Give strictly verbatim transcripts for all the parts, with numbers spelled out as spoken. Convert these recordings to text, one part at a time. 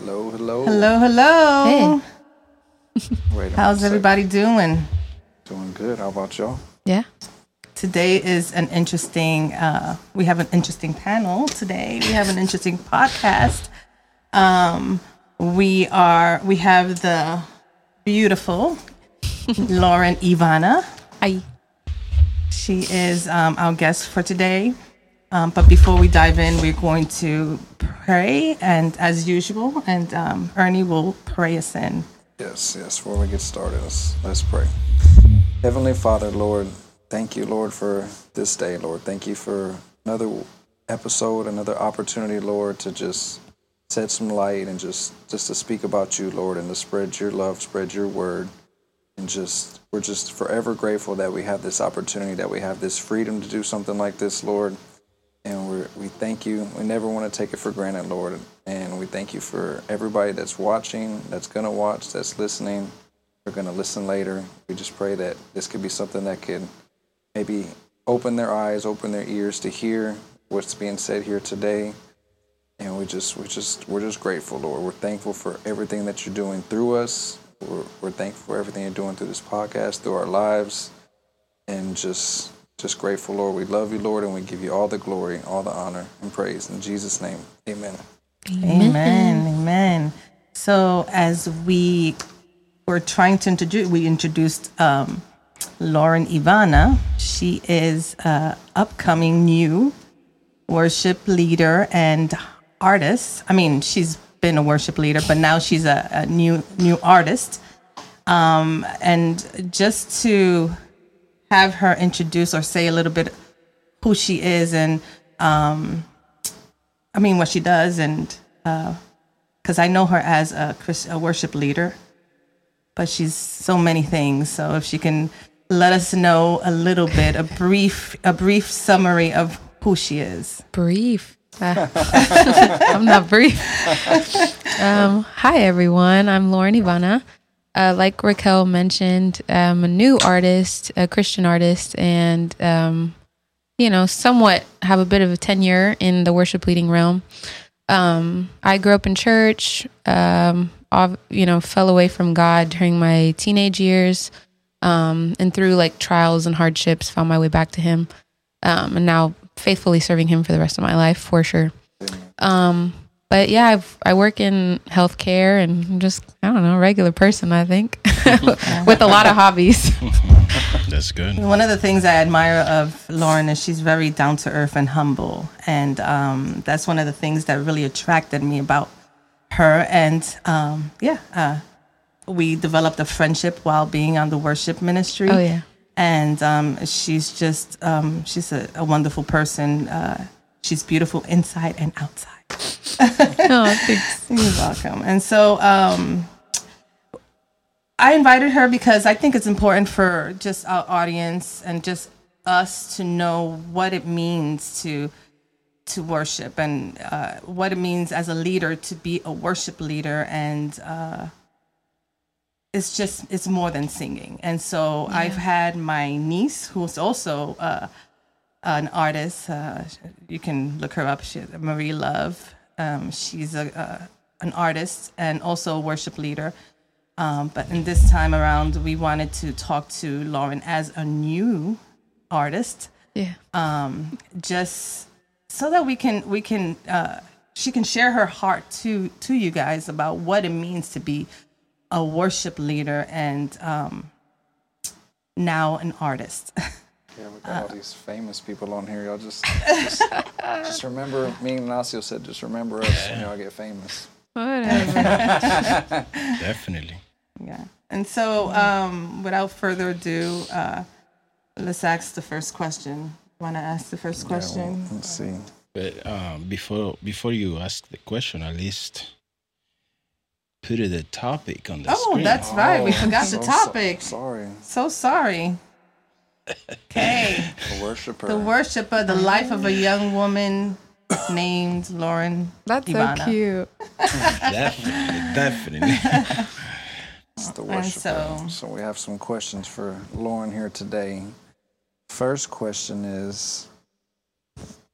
Hello, hello. Hello, hello. Hey. Wait a How's minute, everybody doing? Doing good. How about y'all? Yeah. Today is an interesting, uh, we have an interesting panel today. We have an interesting podcast. Um, we are, we have the beautiful Lauren Ivana. Hi. She is um, our guest for today. Um, but before we dive in, we're going to pray, and as usual, and um, Ernie will pray us in. Yes, yes. Before we get started, let's, let's pray. Heavenly Father, Lord, thank you, Lord, for this day, Lord. Thank you for another episode, another opportunity, Lord, to just set some light and just, just to speak about you, Lord, and to spread your love, spread your word. And just, we're just forever grateful that we have this opportunity, that we have this freedom to do something like this, Lord. And we we thank you. We never want to take it for granted, Lord. And we thank you for everybody that's watching, that's going to watch, that's listening, or going to listen later. We just pray that this could be something that could maybe open their eyes, open their ears to hear what's being said here today. And we just, we just, we're just grateful, Lord. We're thankful for everything that you're doing through us. We're, we're thankful for everything you're doing through this podcast, through our lives, and just, just grateful, Lord. We love you, Lord, and we give you all the glory, all the honor, and praise. In Jesus' name, amen. Amen. Amen. So as we were trying to introduce, we introduced um, Lauren Ivana. She is an upcoming new worship leader and artist. I mean, she's been a worship leader, but now she's a, a new new artist. Um, and just to have her introduce or say a little bit who she is and um, I mean what she does, and because uh, I know her as a, Christ, a worship leader, but she's so many things. So if she can let us know a little bit, a brief a brief summary of who she is. Brief. Uh, I'm not brief. Um, hi, everyone. I'm Lauren Ivana. Uh, like Raquel mentioned, I'm a new artist, a Christian artist, and, um, you know, somewhat have a bit of a tenure in the worship leading realm. Um, I grew up in church, um, ov- you know, fell away from God during my teenage years, um, and through like trials and hardships, found my way back to Him, um, and now faithfully serving Him for the rest of my life, for sure. Um, but yeah, I've, I work in healthcare and I'm just, I don't know, regular person, I think, with a lot of hobbies. That's good. One of the things I admire of Lauren is she's very down to earth and humble. And um, that's one of the things that really attracted me about her. And um, yeah, uh, we developed a friendship while being on the worship ministry. Oh, yeah. And um, she's just, um, she's a, a wonderful person. Uh, she's beautiful inside and outside. Oh, thanks. You're welcome. And so um, I invited her because I think it's important for just our audience and just us to know what it means to to worship, and uh, what it means as a leader to be a worship leader. And uh, it's just, it's more than singing. And so yeah. I've had my niece, who's also uh, an artist. Uh, you can look her up. She, Marie Love. Um, she's a, uh, an artist and also a worship leader. Um, but in this time around, we wanted to talk to Lauren as a new artist. Yeah. Um, just so that we can we can uh, she can share her heart to to you guys about what it means to be a worship leader and um, now an artist. Yeah, we got all these famous people on here. Y'all just, just, just remember, me and Ignacio said, just remember us when y'all get famous. Whatever. Definitely. Yeah. And so, um, without further ado, uh, let's ask the first question. Want to ask the first question? Yeah, well, let's see. But um, before before you ask the question, at least put the topic on the Oh, screen. that's right. We Oh, forgot so the topic. So, sorry. So sorry. Okay. The worshiper. The worshiper, the life of a young woman named Lauren That's Ivana. so cute. Definitely, definitely. It's the And worshiper. so- So we have some questions for Lauren here today. First question is,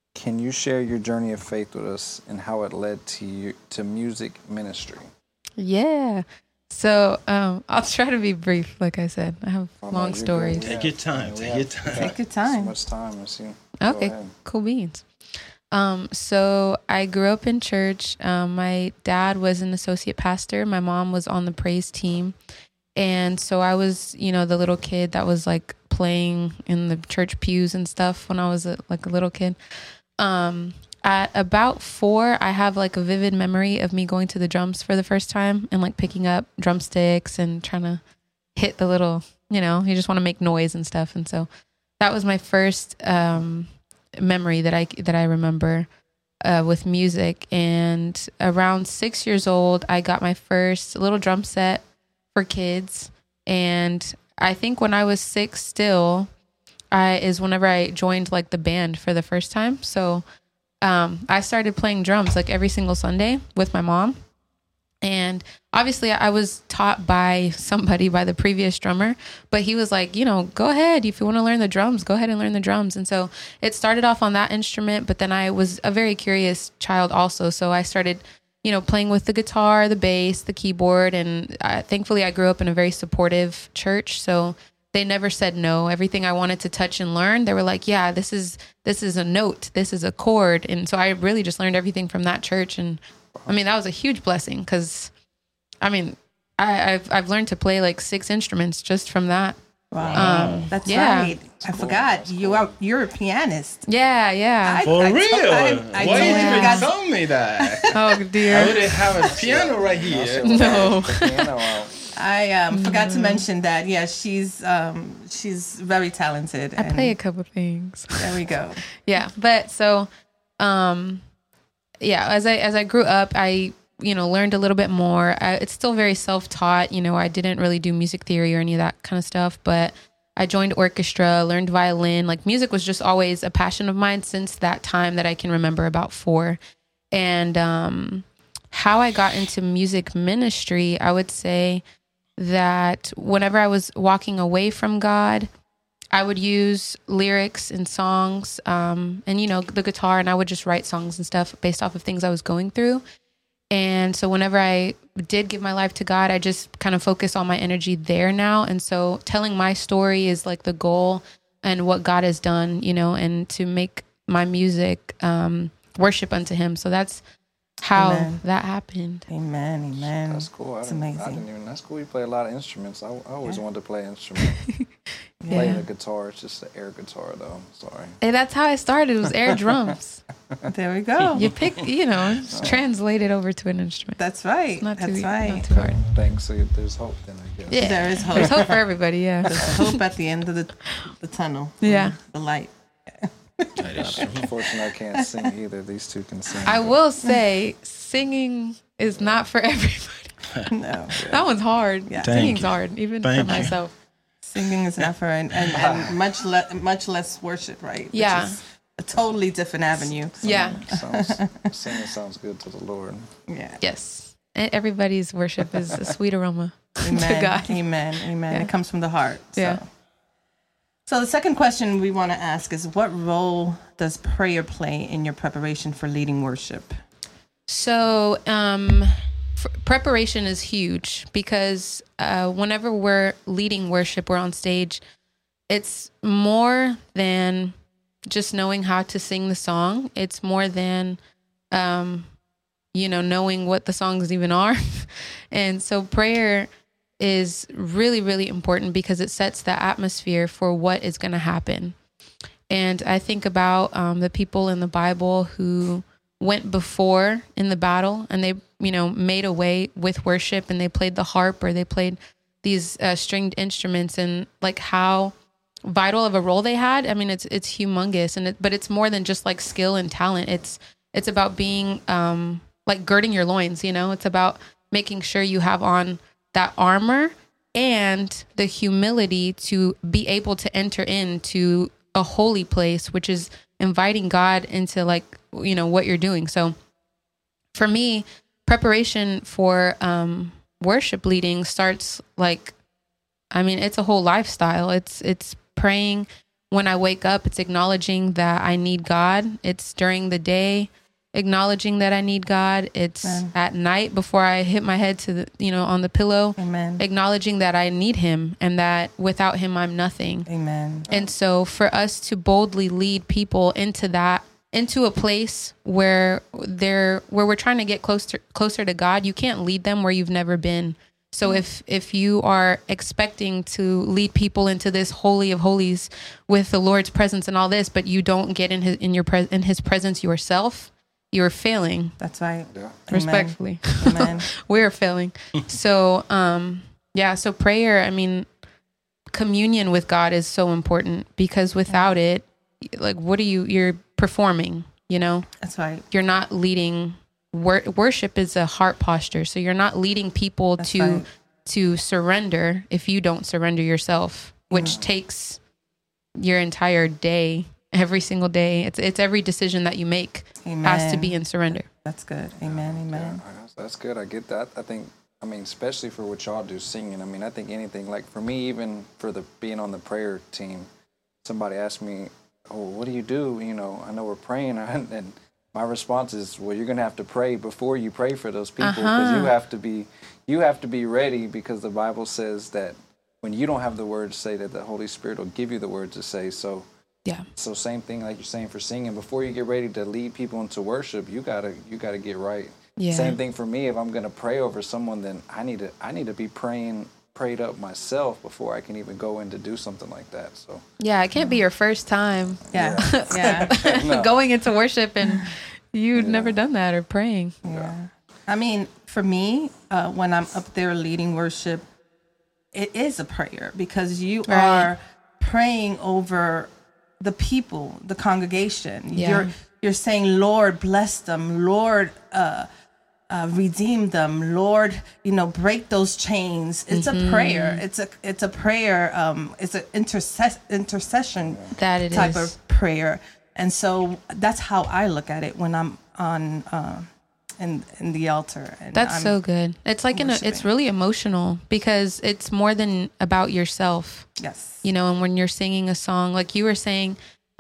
Can you share your journey of faith with us and how it led to you to music ministry? Yeah. So um, I'll try to be brief. Like I said, I have Oh, no, long you're good. stories. We Take have- your time, we take have- your time. we Take got your time. So much time. Let's see. Go Okay, ahead. cool beans. Um, so I grew up in church. Um, my dad was an associate pastor. My mom was on the praise team. And so I was, you know, the little kid that was like playing in the church pews and stuff when I was a, like a little kid. Um, at about four, I have like a vivid memory of me going to the drums for the first time and like picking up drumsticks and trying to hit the little, you know, you just want to make noise and stuff. And so that was my first um, memory that I that I remember uh, with music. And around six years old, I got my first little drum set for kids. And I think when I was six still, I is whenever I joined like the band for the first time. So um, I started playing drums like every single Sunday with my mom. And obviously I was taught by somebody, by the previous drummer, but he was like, you know, go ahead. If you want to learn the drums, go ahead and learn the drums. And so it started off on that instrument, but then I was a very curious child also. So I started, you know, playing with the guitar, the bass, the keyboard. And uh, thankfully I grew up in a very supportive church. So they never said no. Everything I wanted to touch and learn, they were like, yeah, this is, this is a note. This is a chord. And so I really just learned everything from that church. And I mean, that was a huge blessing because, I mean, I, I've I've learned to play like six instruments just from that. Wow. Um, That's yeah. right. I forgot. You are you're a pianist. Yeah, yeah. I- For I- real? I- I Why totally didn't you forgot. tell me that? oh I dear. would have a piano right here. No. The piano out. I um, forgot to mention that. Yeah, she's um, she's very talented. I play a couple things. There we go. Yeah, but so, um, yeah. As I as I grew up, I you know learned a little bit more. I, it's still very self taught. You know, I didn't really do music theory or any of that kind of stuff, but I joined orchestra, learned violin. Like music was just always a passion of mine since that time that I can remember, about four. And um, how I got into music ministry, I would say that whenever I was walking away from God, I would use lyrics and songs um, and, you know, the guitar, and I would just write songs and stuff based off of things I was going through. And so whenever I did give my life to God, I just kind of focus all my energy there now. And so telling my story is like the goal and what God has done, you know, and to make my music um, worship unto him. So that's how Amen. that happened. Amen. Amen. That's cool. I It's didn't, I amazing. didn't even. That's cool. You play a lot of instruments. I, I always wanted to play an instrument. Playing the guitar. It's just the air guitar, though. Sorry. And that's how I started. It was air drums. There we go. You pick, you know, it's translated over to an instrument. That's right. Not too, That's right. not too hard. Thanks. So there's hope then, I guess. Yeah. There is hope. There's hope for everybody. Yeah. There's hope at the end of the the tunnel. Yeah. The light. That is true. Unfortunately, I can't sing either. These two can sing. I but- will say singing is not for everybody. No. That one's hard. Yeah. Thank Singing's you. hard, even Thank for you. myself. Singing is not for and, and, and much less much less worship, right? Which Yeah. is a totally different avenue. Yeah. Sounds, singing sounds good to the Lord. Yeah. Yes. And everybody's worship is a sweet aroma Amen. to God. Amen. Amen. Yeah. It comes from the heart. So. Yeah. So the second question we want to ask is, what role does prayer play in your preparation for leading worship? So, um, f- preparation is huge because uh, whenever we're leading worship, we're on stage, it's more than just knowing how to sing the song. It's more than, um, you know, knowing what the songs even are. And so prayer is really, really important because it sets the atmosphere for what is going to happen. And I think about um, the people in the Bible who went before in the battle and they, you know, made a way with worship, and they played the harp or they played these uh, stringed instruments, and like how vital of a role they had. I mean, it's, it's humongous, and it, but it's more than just like skill and talent. It's, it's about being um, like girding your loins, you know, it's about making sure you have on that armor and the humility to be able to enter into a holy place, which is inviting God into like, you know, what you're doing. So for me, preparation for um, worship leading starts like, I mean, it's a whole lifestyle. It's, it's praying when I wake up, it's acknowledging that I need God. It's during the day, acknowledging that I need God. It's Amen. At night before I hit my head to the, you know, on the pillow, Amen. Acknowledging that I need him and that without him, I'm nothing. Amen. And so for us to boldly lead people into that, into a place where they're, where we're trying to get closer, closer to God, you can't lead them where you've never been. So if, if you are expecting to lead people into this holy of holies with the Lord's presence and all this, but you don't get in his, in your pres in his presence yourself, you're failing. That's right. Yeah. Respectfully. Amen. We're failing. So, um, yeah, so prayer, I mean, communion with God is so important because without it, like, what are you, you're performing, you know? That's right. You're not leading. Wor- worship is a heart posture. So you're not leading people That's to right. to surrender if you don't surrender yourself, which mm. takes your entire day, every single day. It's it's every decision that you make Amen. Has to be in surrender. That's good. Amen. Amen. Yeah, that's good. I get that. I think, I mean, especially for what y'all do singing. I mean, I think anything, like for me, even for the being on the prayer team, somebody asked me, oh, what do you do? You know, I know we're praying, and my response is, well, you're going to have to pray before you pray for those people, because uh-huh. you have to be, you have to be ready, because the Bible says that when you don't have the words to say, that the Holy Spirit will give you the words to say. So, yeah. So same thing like you're saying for singing. Before you get ready to lead people into worship, you gotta you gotta get right. Yeah. Same thing for me. If I'm gonna pray over someone, then I need to I need to be praying prayed up myself before I can even go in to do something like that. So yeah, it can't be your first time. Yeah, yeah, yeah. No. Going into worship and you'd Yeah. never done that or praying. yeah. yeah. I mean, for me, uh, when I'm up there leading worship, it is a prayer, because you Right. are praying over the people, the congregation. Yeah. You're you're saying, Lord, bless them. Lord, uh, uh, redeem them. Lord, you know, break those chains. It's mm-hmm. a prayer. It's a it's a prayer. Um, it's an intercess intercession that it type is. of prayer. And so that's how I look at it when I'm on uh, in in the altar. And that's I'm so good. It's like in a, it's really emotional, because it's more than about yourself. Yes. You know, and when you're singing a song, like you were saying,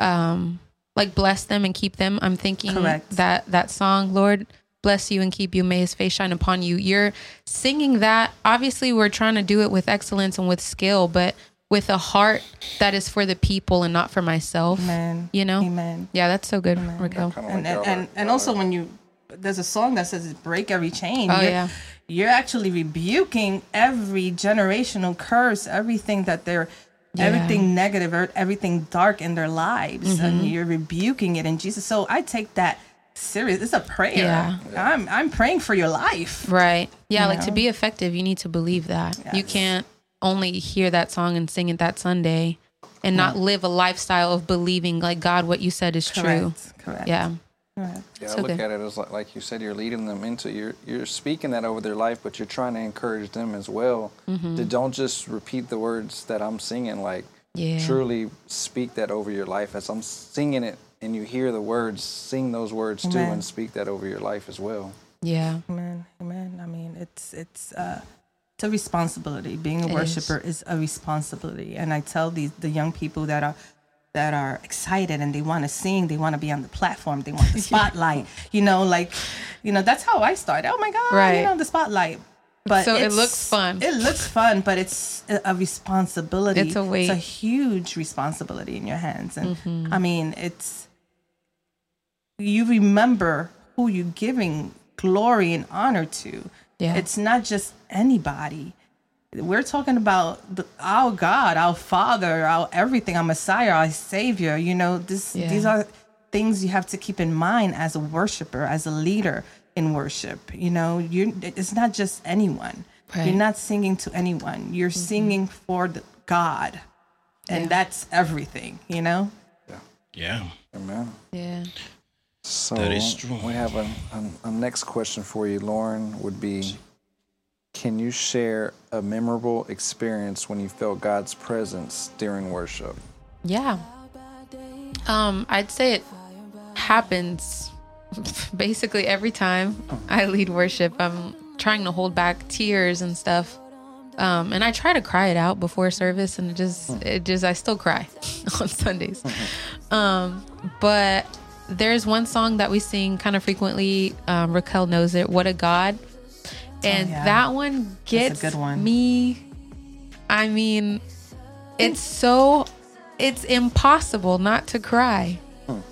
um, like bless them and keep them. I'm thinking Correct. that that song, Lord, bless you and keep you. May his face shine upon you. You're singing that. Obviously, we're trying to do it with excellence and with skill, but with a heart that is for the people and not for myself. Amen. You know? Amen. Yeah, that's so good, Amen. Raquel. Kinda And like and, y'all and, are- and y'all also are- when you, there's a song that says break every chain. Oh, you're, yeah. You're actually rebuking every generational curse, everything that they're, Yeah. everything negative, or everything dark in their lives. Mm-hmm. And you're rebuking it in Jesus. So I take that serious. It's a prayer. Yeah. I'm, I'm praying for your life. Right. Yeah, You like to know? be effective, you need to believe that. You Yes. can't only hear that song and sing it that Sunday and not live a lifestyle of believing, like, God, what you said is true. Correct. Correct. Yeah. Correct. Yeah, So I look good. at it as like, like you said, you're leading them into, you're you're speaking that over their life, but you're trying to encourage them as well. Mm-hmm. To don't just repeat the words that I'm singing, like Yeah. truly speak that over your life as I'm singing it, and you hear the words, sing those words too, Amen. and speak that over your life as well. Yeah. Amen. Amen. I mean, it's it's uh, it's a responsibility. Being a It worshiper is. is a responsibility, and I tell these the young people that are that are excited and they want to sing, they want to be on the platform, they want the spotlight. you know, like you know, that's how I started. Oh my God, Right. you know, the spotlight. But So it it's- looks fun. It looks fun, but it's a a responsibility. It's a weight. It's a huge responsibility in your hands, and Mm-hmm. I mean, it's you remember who you're giving glory and honor to. Yeah. It's not just anybody. We're talking about the, our God, our Father, our everything, our Messiah, our Savior. You know, this Yeah. these are things you have to keep in mind as a worshiper, as a leader in worship. You know, you it's not just anyone. Right. You're not singing to anyone. You're singing for the God, and Yeah. that's everything. You know. Yeah. Amen. Yeah. So That is true. we have a, a, a next question for you, Lauren, would be, can you share a memorable experience when you felt God's presence during worship? Yeah. Um, I'd say it happens basically every time I lead worship. I'm trying to hold back tears and stuff. Um, and I try to cry it out before service, and it just, it just, I still cry on Sundays. Um, but there's one song that we sing kind of frequently. Um, Raquel knows it. What a God. And oh, yeah. that one gets good one. me. I mean, it's so, it's impossible not to cry.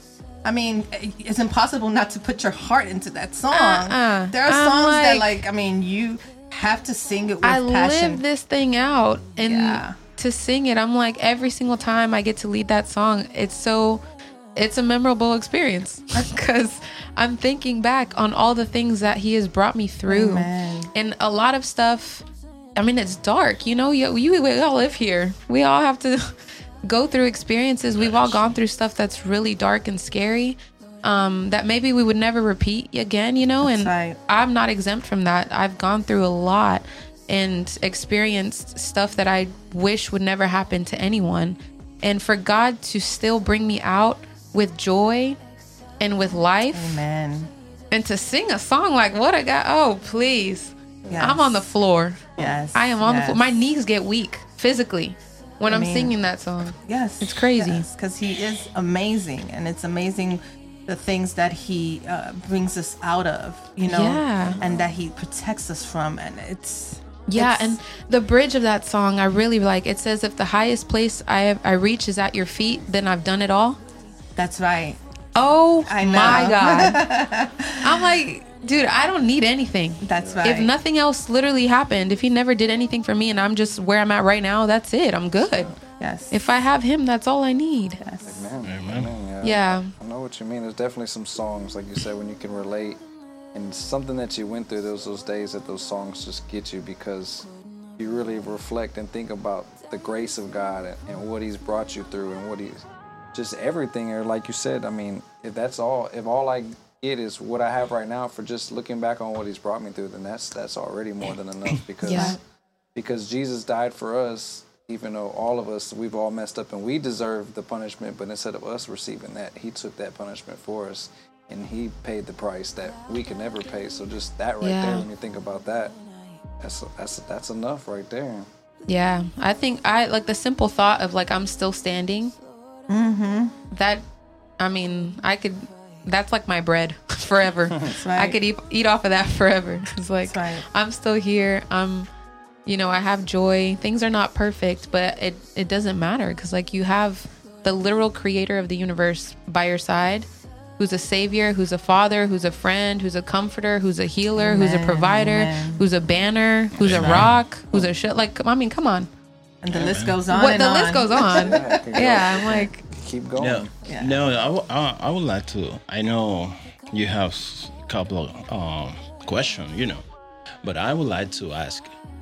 I mean, it's impossible not to put your heart into that song. Uh-uh. There are I'm songs like, that, like, I mean, you have to sing it with I passion. live this thing out, and Yeah. to sing it, I'm like, every single time I get to lead that song, it's so, it's a memorable experience because I'm thinking back on all the things that he has brought me through. Amen. And a lot of stuff, I mean, it's dark, you know, you, you, we all live here. We all have to go through experiences. We've all gone through stuff that's really dark and scary, um, that maybe we would never repeat again, you know, That's and right. I'm not exempt from that. I've gone through a lot and experienced stuff that I wish would never happen to anyone. And for God to still bring me out with joy and with life, Amen. and to sing a song like What a God, oh, please. Yes. I'm on the floor. Yes. I am on yes. the floor. My knees get weak physically when I I'm mean, singing that song. Yes. It's crazy. Because he is amazing. And it's amazing the things that he uh, brings us out of, you know, Yeah. and that he protects us from. And it's, Yeah, it's- and the bridge of that song I really like. It says, if the highest place I have, I reach is at your feet, then I've done it all. that's right. Oh I know. my God. I'm like, dude, I don't need anything. That's right. If nothing else literally happened, if he never did anything for me and I'm just where I'm at right now, that's it. I'm good. Yes. If I have him, that's all I need. Yes. Amen. Amen. Amen. Yeah. I know what you mean. There's definitely some songs, like you said, when you can relate, and something that you went through those those days that those songs just get you because you really reflect and think about the grace of God and, and what He's brought you through and what He's just everything. Or like you said, I mean, if that's all, if all I get is what I have right now for just looking back on what He's brought me through, then that's that's already more than enough because Yeah. because Jesus died for us. Even though all of us, we've all messed up and we deserve the punishment, but instead of us receiving that, He took that punishment for us and He paid the price that we can never pay. So just that right Yeah. there, when you think about that, that's that's that's enough right there. Yeah, I think I like the simple thought of like I'm still standing. Mm-hmm. That, I mean, I could. That's like my bread forever. right. I could eat eat off of that forever. It's like That's right. I'm still here. I'm, you know, I have joy. Things are not perfect, but it it doesn't matter because like you have the literal creator of the universe by your side, who's a savior, who's a father, who's a friend, who's a comforter, who's a healer, who's a Amen, provider, amen. who's a banner, who's Amen. a rock, who's a shit. Like, I mean, come on. And the list goes on What and the on. list goes on. Yeah, it can go- Yeah, I'm like, keep going. No, Yeah. no. I, w- I, I would like to. I know you have a couple of um, questions, you know, but I would like to ask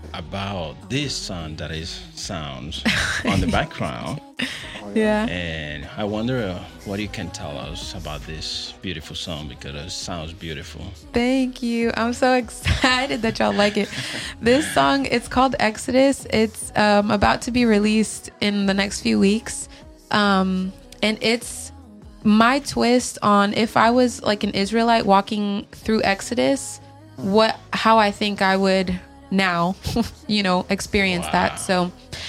about this sound that is sounds on the background, yeah. and I wonder uh, what you can tell us about this beautiful song because it sounds beautiful. Thank you. I'm so excited that y'all like it. This song, it's called Exodus. It's um, about to be released in the next few weeks. Um, and it's my twist on if I was like an Israelite walking through Exodus, what, how I think I would now, you know, experience Wow. that. So,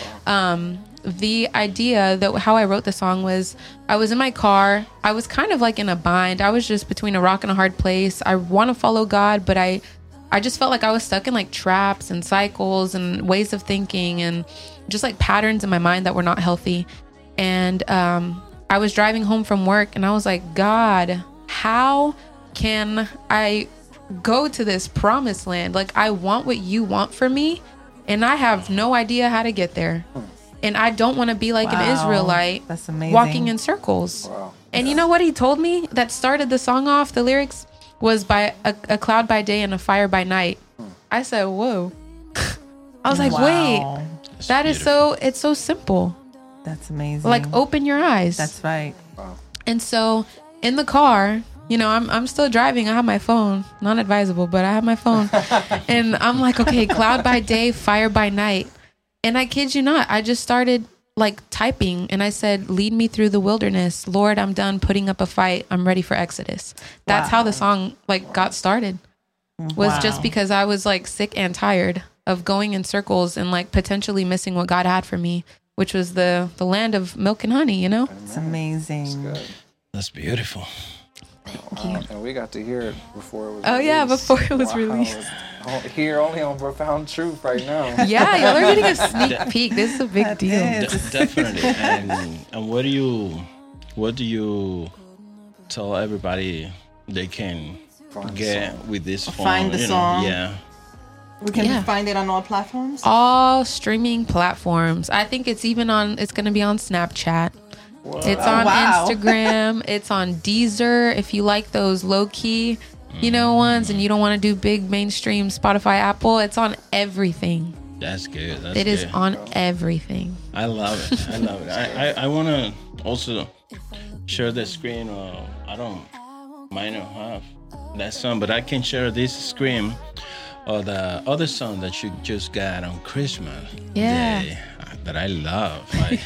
um, the idea that how I wrote the song was I was in my car. I was kind of like in a bind. I was just between a rock and a hard place. I want to follow God, but I, I just felt like I was stuck in like traps and cycles and ways of thinking and just like patterns in my mind that were not healthy. And, um, I was driving home from work and I was like, God, how can I go to this promised land? Like, I want what you want for me and I have no idea how to get there. And I don't want to be like Wow. an Israelite That's amazing. walking in circles. Wow. And you know what he told me that started the song off? The lyrics was by a, a cloud by day and a fire by night. I said, whoa. I was like, Wow. wait, That's that is beautiful. so, it's so simple. That's amazing. Like, open your eyes. That's right. And so in the car, you know, I'm I'm still driving. I have my phone, not advisable, but I have my phone. And I'm like, okay, cloud by day, fire by night. And I kid you not, I just started like typing and I said, lead me through the wilderness. Lord, I'm done putting up a fight. I'm ready for Exodus. That's Wow. how the song like got started. Was Wow. just because I was like sick and tired of going in circles and like potentially missing what God had for me, which was the the land of milk and honey, you know? It's amazing. Good. That's beautiful. Wow. And we got to hear it before it was Oh, released. yeah, before it was Wow. released. It's here only on Profound Truth right now. Yeah, y'all are getting a sneak peek. This is a big That deal. is. De- definitely. And and what do you what do you tell everybody they can Find the get song. with this phone? Find the you know? song. Yeah. We can Yeah. find it on all platforms. All streaming platforms. I think it's even on, it's going to be on Snapchat. It's Oh, on wow. Instagram. It's on Deezer. If you like those low key, you know, ones and you don't want to do big mainstream Spotify, Apple, it's on everything. That's good. That's It good. is on everything. I love it. I love it. I, I, I want to also share the screen. Uh, I don't might not have that song, but I can share this screen of the other song that you just got on Christmas Yeah. Day uh, that I love. Like,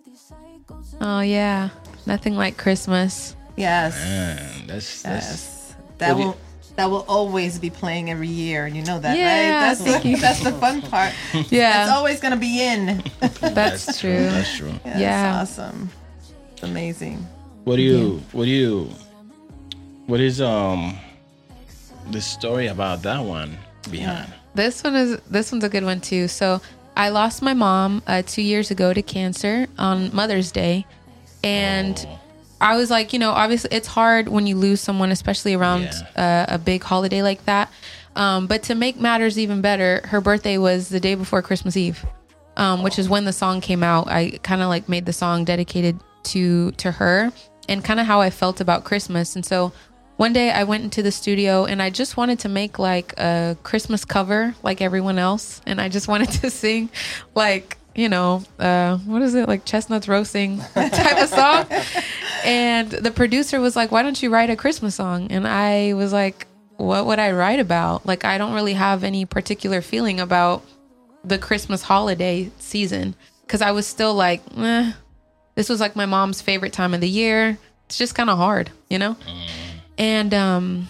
Oh, yeah. Nothing like Christmas. Yes. man, that's, that's Yes. That What do you- will that will always be playing every year. You know that, Yeah, right? That's thank the, you. that's the fun part. It's Yeah. always gonna be in. That's true. That's true. Yeah, Yeah. It's awesome. It's amazing. What do you? What do you? What is um the story about that one behind? This one is this one's a good one too. So I lost my mom uh, two years ago to cancer on Mother's Day, and Oh. I was like, you know, obviously it's hard when you lose someone, especially around uh, a big holiday like that. Um, but to make matters even better, her birthday was the day before Christmas Eve, um, which is when the song came out. I kind of like made the song dedicated to to her and kind of how I felt about Christmas. And so one day I went into the studio and I just wanted to make like a Christmas cover like everyone else. And I just wanted to sing like, you know, uh, what is it? Like chestnuts roasting type of song. And the producer was like, why don't you write a Christmas song? And I was like, what would I write about? Like, I don't really have any particular feeling about the Christmas holiday season. Cause I was still like, eh, this was like my mom's favorite time of the year. It's just kind of hard, you know? And um,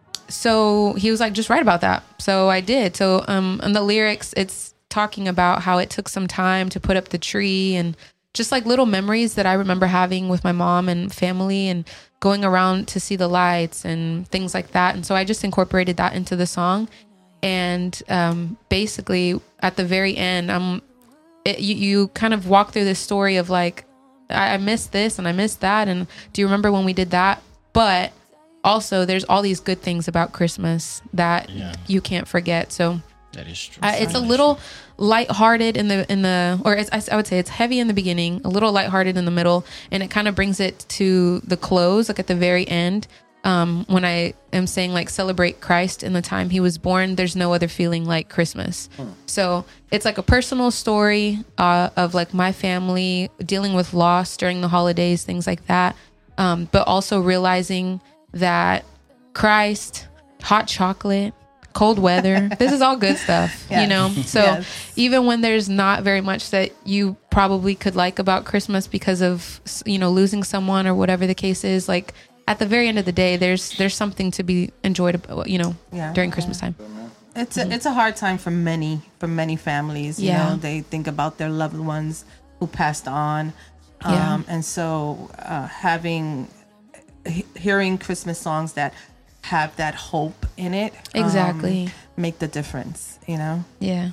so he was like, just write about that. So I did. So um, in the lyrics, it's talking about how it took some time to put up the tree and just like little memories that I remember having with my mom and family and going around to see the lights and things like that. And so I just incorporated that into the song. And um, basically at the very end, um, it, you, you kind of walk through this story of like, I, I missed this and I missed that. And do you remember when we did that? But also there's all these good things about Christmas that Yeah. you can't forget. So That is true. uh, it's a little lighthearted in the in the or it's, I would say it's heavy in the beginning, a little lighthearted in the middle, and it kind of brings it to the close, like at the very end. Um, when I am saying like celebrate Christ in the time he was born, there's no other feeling like Christmas. So it's like a personal story uh, of like my family dealing with loss during the holidays, things like that. Um, but also realizing that Christ, hot chocolate, cold weather, this is all good stuff, Yes. you know? So Yes. even when there's not very much that you probably could like about Christmas because of, you know, losing someone or whatever the case is, like at the very end of the day, there's, there's something to be enjoyed, you know, Yeah. during Christmas time. It's a, it's a hard time for many for many families. You Yeah. know, they think about their loved ones who passed on, Yeah. um, and so uh, having he- hearing Christmas songs that have that hope in it, um, Exactly. make the difference. You know. Yeah.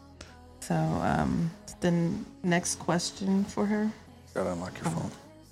So um, the n- next question for her. Gotta unlock your phone.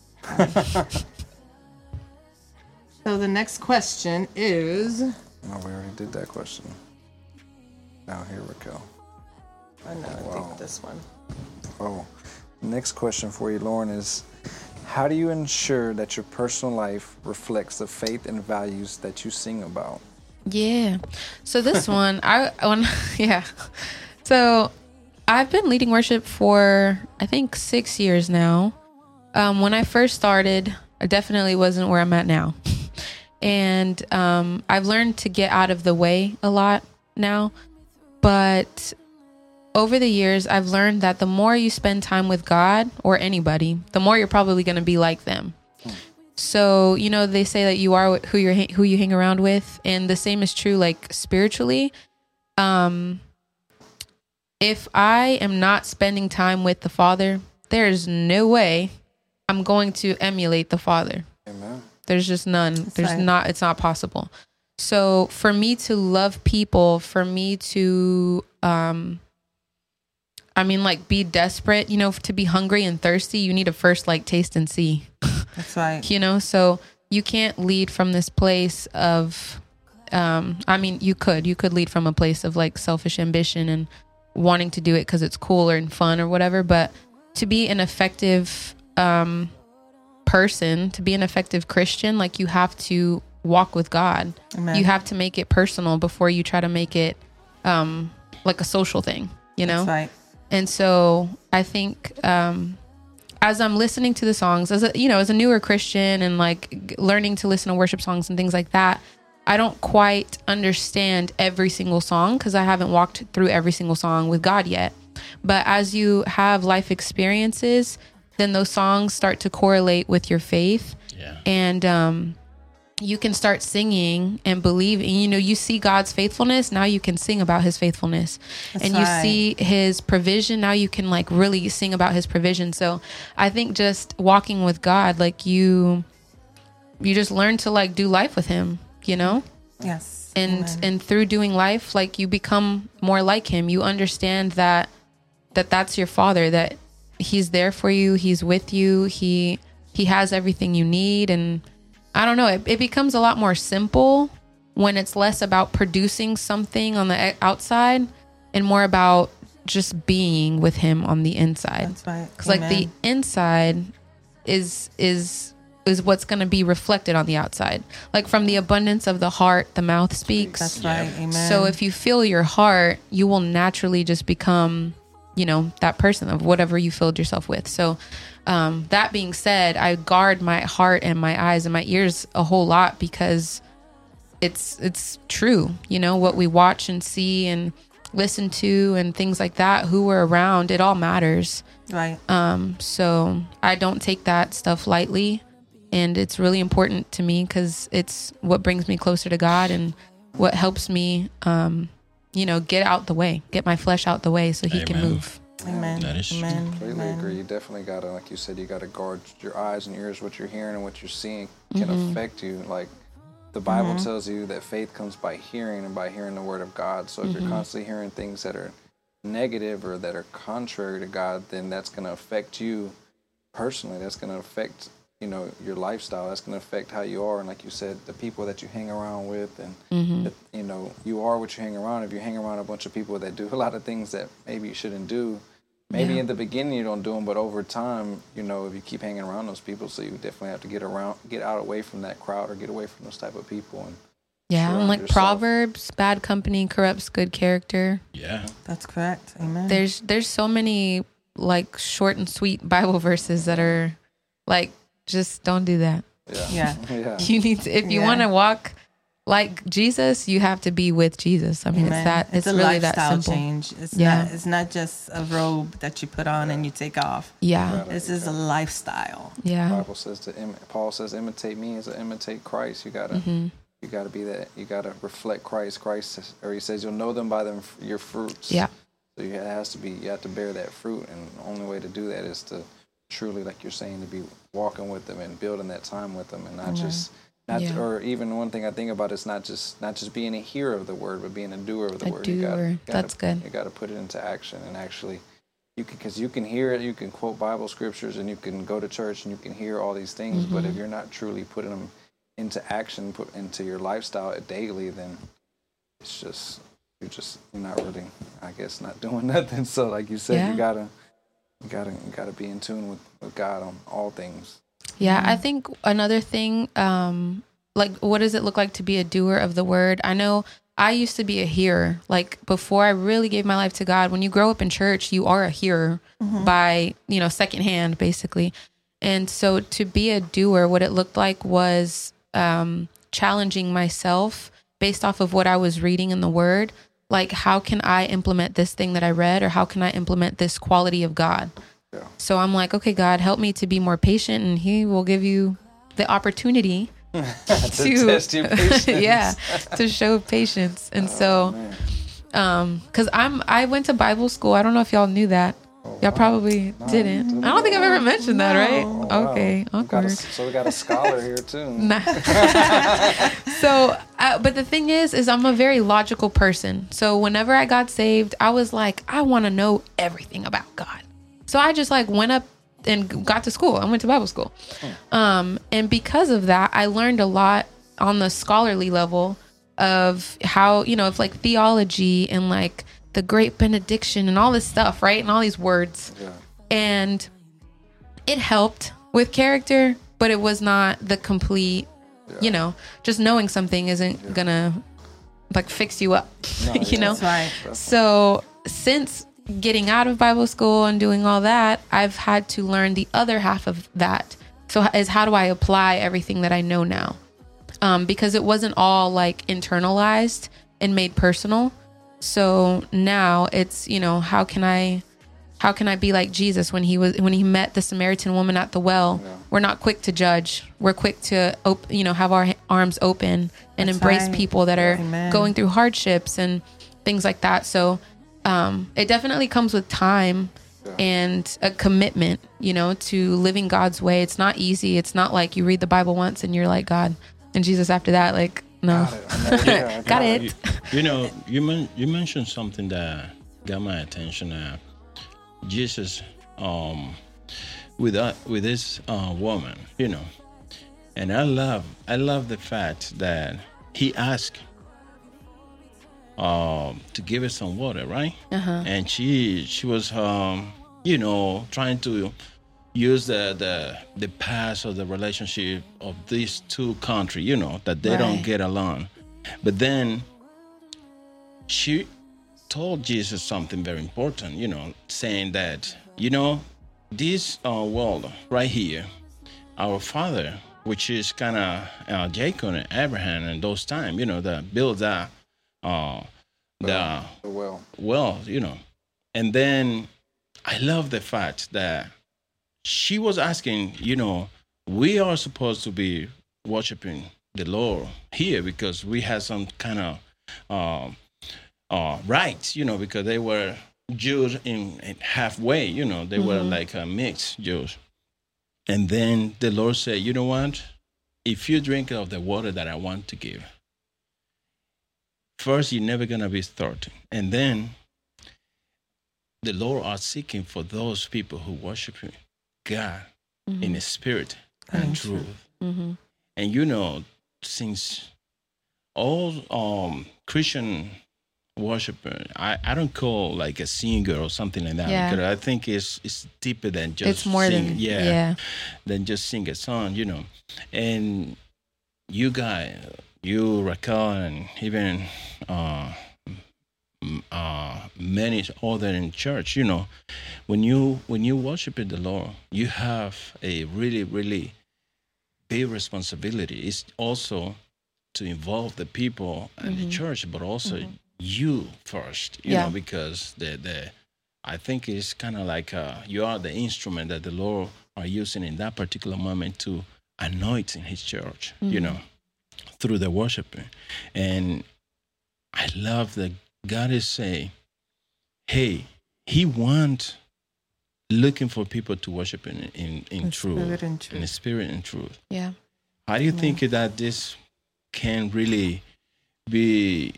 So the next question is. No, we already did that question. Now here, Raquel. I know. I Wow. think this one. Oh, next question for you, Lauren, is how do you ensure that your personal life reflects the faith and values that you sing about? Yeah. So this one, I when yeah. So I've been leading worship for I think six years now. Um, when I first started, I definitely wasn't where I'm at now, and um, I've learned to get out of the way a lot now. But over the years, I've learned that the more you spend time with God or anybody, the more you're probably going to be like them. So, you know, they say that you are who you're who you hang around with, and the same is true like spiritually. Um if I am not spending time with the Father, there's no way I'm going to emulate the Father. Amen. There's just none. That's There's right. not, it's not possible. So for me to love people, for me to, um, I mean, like be desperate, you know, to be hungry and thirsty, you need to first like taste and see, That's right. you know? So you can't lead from this place of, um, I mean, you could, you could lead from a place of like selfish ambition and wanting to do it because it's cool or fun or whatever. But to be an effective, um, person, to be an effective Christian, like you have to walk with God. Amen. You have to make it personal before you try to make it um like a social thing, you know? That's right. And so I think um as I'm listening to the songs, as a you know, as a newer Christian and like g- learning to listen to worship songs and things like that, I don't quite understand every single song because I haven't walked through every single song with God yet. But as you have life experiences, then those songs start to correlate with your faith. Yeah. And um, you can start singing and believing. You know, you see God's faithfulness. Now you can sing about his faithfulness. That's and you right. see his provision. Now you can like really sing about his provision. So I think just walking with God, like you, you just learn to like do life with him, you know? Yes. And, Amen. and through doing life, like you become more like him. You understand that, that that's your Father, that he's there for you. He's with you. He, he has everything you need. And I don't know, it, it becomes a lot more simple when it's less about producing something on the e- outside and more about just being with him on the inside. That's right. Cause like the Amen. inside is, is, is what's going to be reflected on the outside. Like from the abundance of the heart, the mouth speaks. That's Yeah. right. Amen. So if you feel your heart, you will naturally just become, you know, that person of whatever you filled yourself with. So um, that being said, I guard my heart and my eyes and my ears a whole lot because it's it's true. You know, what we watch and see and listen to and things like that, who we're around, it all matters. right. Um, so I don't take that stuff lightly. And it's really important to me because it's what brings me closer to God and what helps me, um, you know, get out the way, get my flesh out the way so he can Amen. move. Amen. That is true. Amen. Completely Amen. agree. You definitely gotta, like you said, you gotta guard your eyes and ears. What you're hearing and what you're seeing can Mm-hmm. affect you. Like the Bible tells you that faith comes by hearing and by hearing the word of God. So if Mm-hmm. you're constantly hearing things that are negative or that are contrary to God, then that's gonna affect you personally. That's gonna affect, you know, your lifestyle. That's gonna affect how you are. And like you said, the people that you hang around with, and Mm-hmm. that, you know, you are what you hang around. If you hang around a bunch of people that do a lot of things that maybe you shouldn't do, maybe Yeah. in the beginning you don't do them, but over time, you know, if you keep hanging around those people, so you definitely have to get around, get out away from that crowd or get away from those type of people. And Yeah. surround And like yourself. Proverbs, bad company corrupts good character. Yeah. That's correct. Amen. There's, there's so many like short and sweet Bible verses that are like, just don't do that. yeah, Yeah. yeah, You need to, if you Yeah. want to walk like Jesus, you have to be with Jesus. I mean, Amen. it's that, it's, a really that lifestyle simple. change. It's Yeah. not. It's not just a robe that you put on and you take off. Yeah. This is a lifestyle. The Yeah. Bible says to im- Paul says, imitate me as I imitate Christ. You gotta, Mm-hmm. you gotta be that. You gotta reflect Christ. Christ, says- or he says, you'll know them by them your fruits. Yeah. So you- it has to be. You have to bear that fruit, and the only way to do that is to truly, like you're saying, to be walking with them and building that time with them, and not just, not Yeah. or even one thing I think about is not just not just being a hearer of the word, but being a doer of the A word. You gotta, doer. you gotta- That's good. You got to put it into action and actually. You can, because you can hear it, you can quote Bible scriptures, and you can go to church and you can hear all these things. But Mm-hmm. if you're not truly putting them into action, put into your lifestyle daily, then it's just you're just you're not really, I guess, not doing nothing. So, like you said, Yeah. you gotta, you gotta, you gotta be in tune with, with God on all things. Yeah, I think another thing, um, like, what does it look like to be a doer of the word? I know I used to be a hearer. Like, before I really gave my life to God, when you grow up in church, you are a hearer by, you know, secondhand, basically. And so to be a doer, what it looked like was um, challenging myself based off of what I was reading in the word. Like, how can I implement this thing that I read, or how can I implement this quality of God? Yeah. So I'm like, okay, God, help me to be more patient, and he will give you the opportunity to test your patience. yeah, to show patience. And so, Man. Um, cause I'm, I went to Bible school. I don't know if y'all knew that. Oh, Y'all wow. probably No, didn't. didn't I don't think I've ever mentioned that, right? Oh, wow. Okay, We got a- awkward. so we got a scholar here too. Nah. So, uh, but the thing is, is I'm a very logical person. So whenever I got saved, I was like, I want to know everything about God. So I just like went up and got to school. I went to Bible school. Um, and because of that, I learned a lot on the scholarly level of how, you know, of like theology and like the great benediction and all this stuff, right? And all these words. Yeah. And it helped with character, but it was not the complete, Yeah. you know, just knowing something isn't Yeah. gonna like fix you up, No, you yeah. know? That's right. So since getting out of Bible school and doing all that, I've had to learn the other half of that. So is how do I apply everything that I know now? Um, because it wasn't all like internalized and made personal. So now it's, you know, how can I, how can I be like Jesus when he was, when he met the Samaritan woman at the well? Yeah. We're not quick to judge. We're quick to, op- you know, have our h- arms open and That's embrace right. people that are Amen. going through hardships and things like that. So um, it definitely comes with time Yeah. and a commitment, you know, to living God's way. It's not easy. It's not like you read the Bible once and you're like, God and Jesus after that. Like, no. Got it. I know, yeah, I Got it. You, you know, you men, you mentioned something that got my attention. Uh, Jesus, um, with uh, with this uh, woman, you know, and I love I love the fact that he asked um, to give her some water, right? Uh-huh. And she she was um, you know trying to use the the the past of the relationship of these two countries, you know, that they don't Right. get along. But then she told Jesus something very important, you know, saying that, you know, this uh, world right here, our father, which is kind of uh, Jacob and Abraham and those times, you know, that built that uh, the The well. well, you know. And then I love the fact that she was asking, you know, we are supposed to be worshiping the Lord here because we had some kind of um, uh, rights, you know, because they were Jews in, in halfway, you know, they were like a mixed Jews. And then the Lord said, you know what? If you drink of the water that I want to give, first, you're never going to be thirsty. And then the Lord are seeking for those people who worship God Mm-hmm. in the spirit and truth. Mm-hmm. And you know, since all um, Christian worshiper, I, I don't call like a singer or something like that, Yeah. because I think it's it's deeper than just It's more sing, than, yeah, yeah. than just sing a song, you know. And you guys, you Raquel, and even uh, m- uh, many other in church, you know, when you when you worship the Lord, you have a really really big responsibility. It's also to involve the people and the church, but also you first, you Yeah. know, because the the I think it's kind of like uh, you are the instrument that the Lord are using in that particular moment to anoint in His church, you know, through the worshiping. And I love that God is saying, "Hey, He wants looking for people to worship in in, in In truth, spirit and in the truth. spirit and truth." Yeah. How do you think that this can really be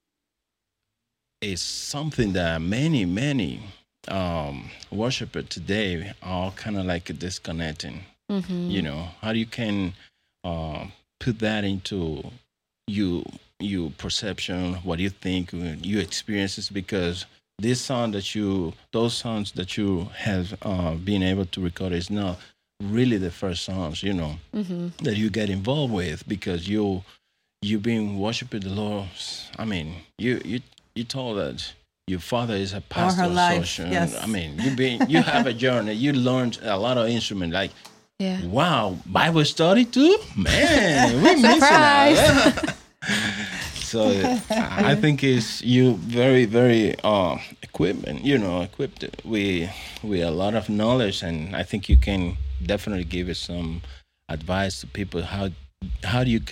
a something that many, many um, worshipers today are kind of like disconnecting? Mm-hmm. You know, how you can uh, put that into you, you perception, what you think, your experiences, because this song that you, those songs that you have uh, been able to record is not really the first songs, you know, Mm-hmm. that you get involved with, because you you've been worshiping the Lord. I mean, you you you told that your father is a pastor. her life, so, yes. I mean, you been you have a journey. You learned a lot of instrument. Like, Yeah. wow, Bible study too, man. We missing out. So I think it's you very very uh, equipment. You know, equipped with with a lot of knowledge, and I think you can definitely give us some advice to people how how you can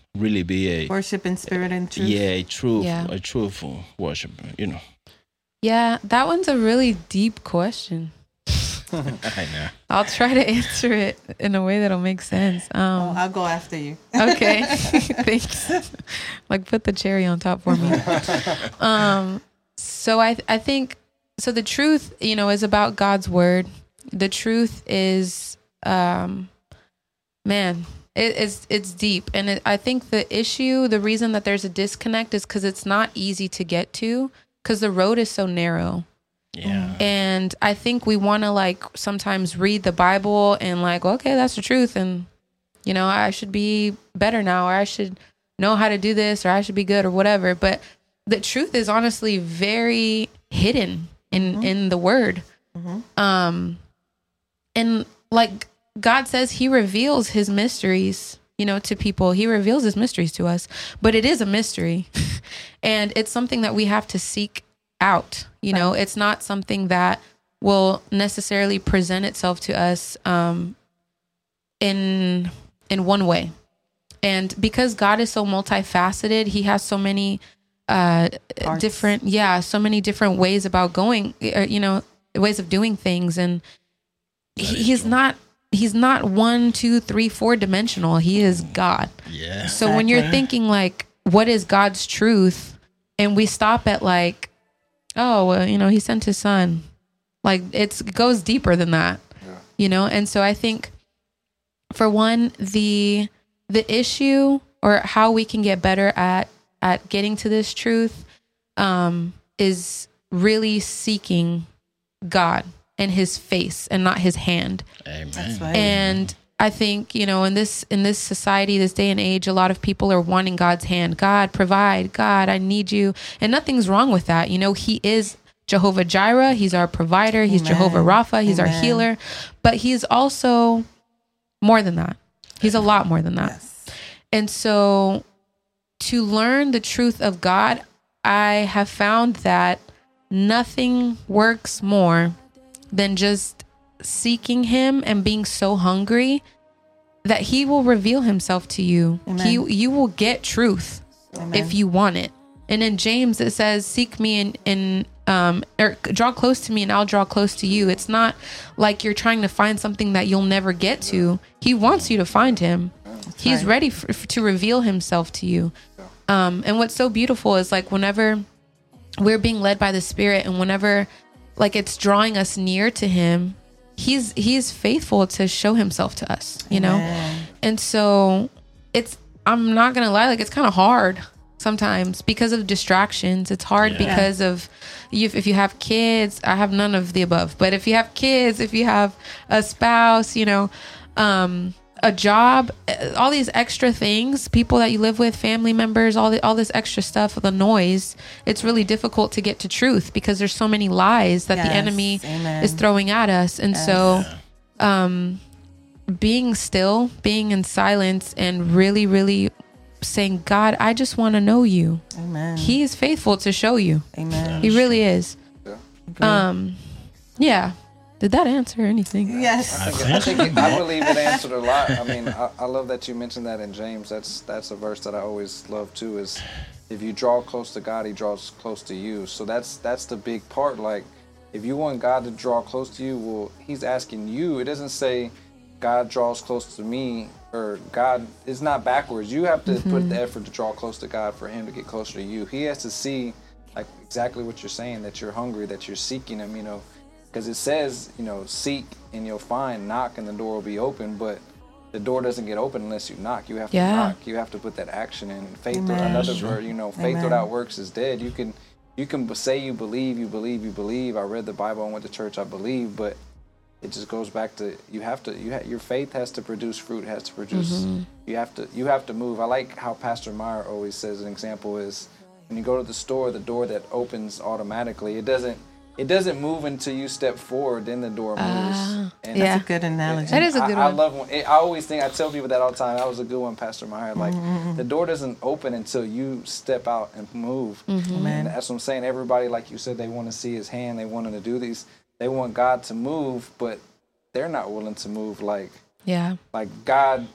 really be a Worship in spirit and truth. yeah, a truth, Yeah. a truthful worship. You know. Yeah, that one's a really deep question. I know. I'll try to answer it in a way that'll make sense. Oh, Um, I'll go after you. okay, thanks. Like put the cherry on top for me. Um, so I I think so. The truth, you know, is about God's word. The truth is, um, man, it, it's it's deep, and it, I think the issue, the reason that there's a disconnect, is because it's not easy to get to, because the road is so narrow. Yeah. And I think we want to like sometimes read the Bible and like, okay, that's the truth. And, you know, I should be better now, or I should know how to do this, or I should be good, or whatever. But the truth is honestly very hidden in, mm-hmm. in the word. Mm-hmm. Um, and like God says, he reveals his mysteries, you know, to people. He reveals his mysteries to us, but it is a mystery. And it's something that we have to seek out. You know, it's not something that will necessarily present itself to us um, in in one way. And because God is so multifaceted, he has so many uh, different, yeah, so many different ways about going, you know, ways of doing things. And he, he's true. not, he's not one, two, three, four dimensional. He is God. Yeah. So exactly. when you're thinking like, what is God's truth? And we stop at like, oh, well, you know, he sent his son. Like it's, it goes deeper than that, yeah. you know? And so I think for one, the, the issue or how we can get better at, at getting to this truth, um, is really seeking God and his face and not his hand. Amen. That's right. And I think, you know, in this, in this society, this day and age, a lot of people are wanting God's hand. God, provide. God, I need you. And nothing's wrong with that. You know, he is Jehovah Jireh. He's our provider. He's Amen. Jehovah Rapha. He's Amen. Our healer. But he's also more than that. He's a lot more than that. Yes. And so to learn the truth of God, I have found that nothing works more than just seeking him and being so hungry that he will reveal himself to you. Amen. He, you will get truth Amen. If you want it. And in James, it says, seek me and, and um, or draw close to me and I'll draw close to you. It's not like you're trying to find something that you'll never get to. He wants you to find him. That's He's right. ready for, to reveal himself to you. Um, and what's so beautiful is like whenever we're being led by the Spirit and whenever like it's drawing us near to him, he's, he's faithful to show himself to us, you know? Amen. And so it's, I'm not going to lie, like it's kind of hard sometimes because of distractions. It's hard yeah. because of you, if you have kids. I have none of the above, but if you have kids, if you have a spouse, you know, um, a job, all these extra things, people that you live with, family members, all the, all this extra stuff, the noise, it's really difficult to get to truth because there's so many lies that yes, the enemy amen. Is throwing at us. And yes. so, um, being still, being in silence and really, really saying, God, I just want to know you. Amen. He is faithful to show you. Amen. He really is. Yeah. Um, yeah. Did that answer anything? Yes. I, think, I, think it, I believe it answered a lot. I mean, I, I love that you mentioned that in James. That's that's a verse that I always love too, is if you draw close to God, he draws close to you. So that's that's the big part. Like, if you want God to draw close to you, well, he's asking you. It doesn't say God draws close to me, or God, it's not backwards. You have to mm-hmm. put the effort to draw close to God for him to get closer to you. He has to see, like, exactly what you're saying, that you're hungry, that you're seeking him, you know. Because it says, you know, seek and you'll find, knock and the door will be open, but the door doesn't get open unless you knock. You have to yeah. knock. You have to put that action in. Faith, or another word, you know, faith Amen. Without works is dead. You can you can say you believe, you believe, you believe. I read the Bible and went to church, I believe, but it just goes back to you have to you ha- your faith has to produce fruit, has to produce mm-hmm. you have to you have to move. I like how Pastor Meyer always says an example is when you go to the store, the door that opens automatically, it doesn't It doesn't move until you step forward, then the door moves. Uh, and yeah. That's a good analogy. That is a good I, one. I love when, I always think, I tell people that all the time. That was a good one, Pastor Meyer. Like, mm-hmm. the door doesn't open until you step out and move. Mm-hmm. And that's what I'm saying. Everybody, like you said, they want to see his hand. They want him to do these. They want God to move, but they're not willing to move like, yeah. like God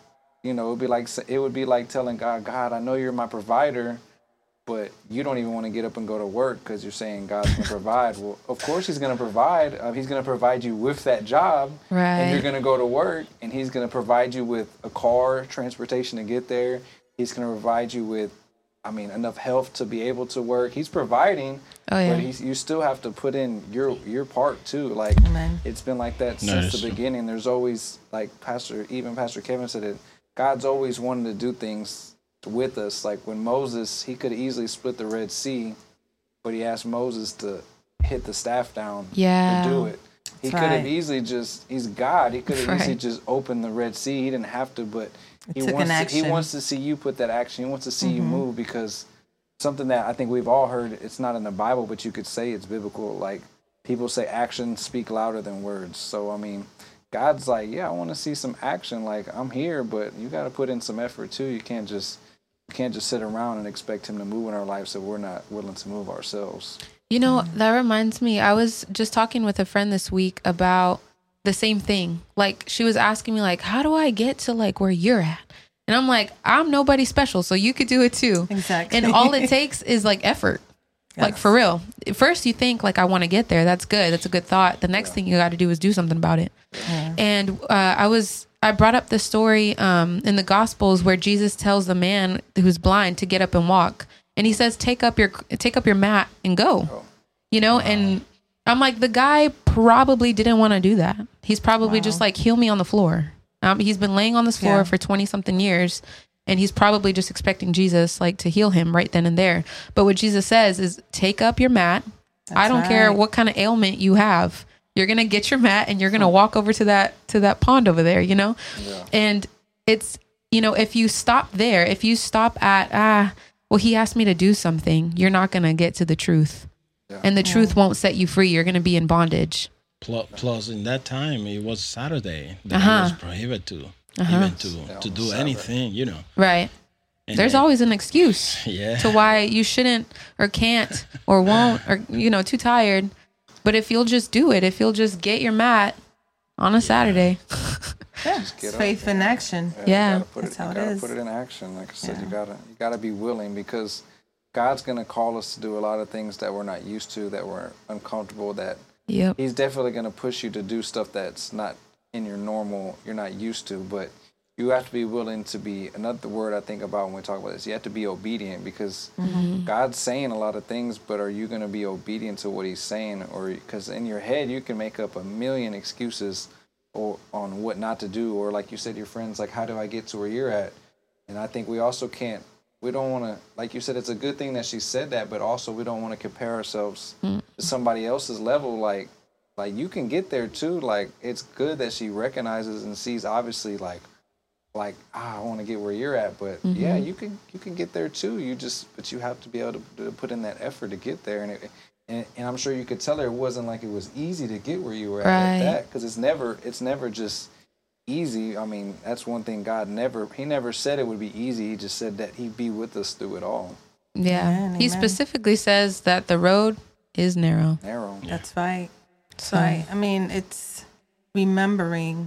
you know, it would be like it would be like telling God, God, I know you're my provider, but you don't even want to get up and go to work because you're saying God's going to provide. Well, of course he's going to provide. Uh, he's going to provide you with that job, right. and you're going to go to work, and he's going to provide you with a car, transportation to get there. He's going to provide you with, I mean, enough health to be able to work. He's providing, oh, yeah. but he's, you still have to put in your your part too. Like, Amen. It's been like that No, since the beginning. There's always, like Pastor, even Pastor Kevin said it, God's always wanted to do things with us. Like when Moses, he could easily split the Red Sea, but he asked Moses to hit the staff down yeah. to do it. He That's could have right. easily just, he's God. He could have Right. easily just opened the Red Sea. He didn't have to, but It he took wants an to, action. he wants to see you put that action. He wants to see Mm-hmm. you move, because something that I think we've all heard, it's not in the Bible, but you could say it's biblical. Like people say actions speak louder than words. So, I mean, God's like, yeah, I want to see some action. Like I'm here, but you got to put in some effort too. You can't just, you can't just sit around and expect him to move in our lives if we're not willing to move ourselves. You know, that reminds me, I was just talking with a friend this week about the same thing. Like she was asking me like, how do I get to like where you're at? And I'm like, I'm nobody special, so you could do it too. Exactly. And all it takes is like effort. Like Yes. for real. First you think like, I want to get there. That's good. That's a good thought. The next Yeah. thing you got to do is do something about it. Yeah. And uh, I was, I brought up the story um, in the Gospels where Jesus tells the man who's blind to get up and walk. And he says, take up your, take up your mat and go, Oh. you know? And I'm like, the guy probably didn't want to do that. He's probably Wow. just like, heal me on the floor. Um, he's been laying on this floor Yeah. for twenty something years. And he's probably just expecting Jesus like to heal him right then and there. But what Jesus says is take up your mat. I don't care right. what kind of ailment you have. You're going to get your mat and you're going to walk over to that, to that pond over there, you know? Yeah. And it's, you know, if you stop there, if you stop at, ah, well, he asked me to do something, you're not going to get to the truth. Yeah. And the truth won't set you free. You're going to be in bondage. Plus, plus, in that time, it was Saturday. That Uh-huh. it was prohibited to Uh-huh. even to, Yeah, to on do Saturday. anything, you know. Right. And There's then- always an excuse yeah. to why you shouldn't or can't or won't or, you know, too tired. But if you'll just do it, if you'll just get your mat on a Saturday. Yeah. Just get It's up. faith in action. Yeah. you gotta put That's it, how you it gotta is. put it in action. Like I said, you Yeah. gotta you gotta be willing, because God's gonna call us to do a lot of things that we're not used to, that we're uncomfortable. That Yep. He's definitely gonna push you to do stuff that's not in your normal, you're not used to. But you have to be willing to be. Another word I think about when we talk about this, you have to be obedient, because God's saying a lot of things, but are you gonna be obedient to what He's saying? Or because in your head you can make up a million excuses or on what not to do, or like you said, your friends, like, how do I get to where you're at? And I think we also can't, we don't want to, like you said, it's a good thing that she said that, but also we don't want to compare ourselves to somebody else's level. Like, like you can get there too. Like, it's good that she recognizes and sees, obviously, like, like, ah, I want to get where you're at, but yeah, you can, you can get there too. You just, but you have to be able to, to put in that effort to get there. And it, And, and I'm sure you could tell her it wasn't like it was easy to get where you were at, Right. at that, because it's never it's never just easy. I mean, that's one thing God never, He never said it would be easy. He just said that He'd be with us through it all. Yeah. Amen, He amen. specifically says that the road is narrow. Narrow. That's right. So, Right. I mean, it's remembering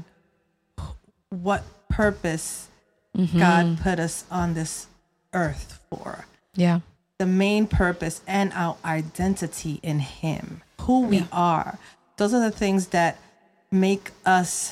what purpose Mm-hmm. God put us on this earth for. yeah. The main purpose and our identity in Him, who we Yeah. are. Those are the things that make us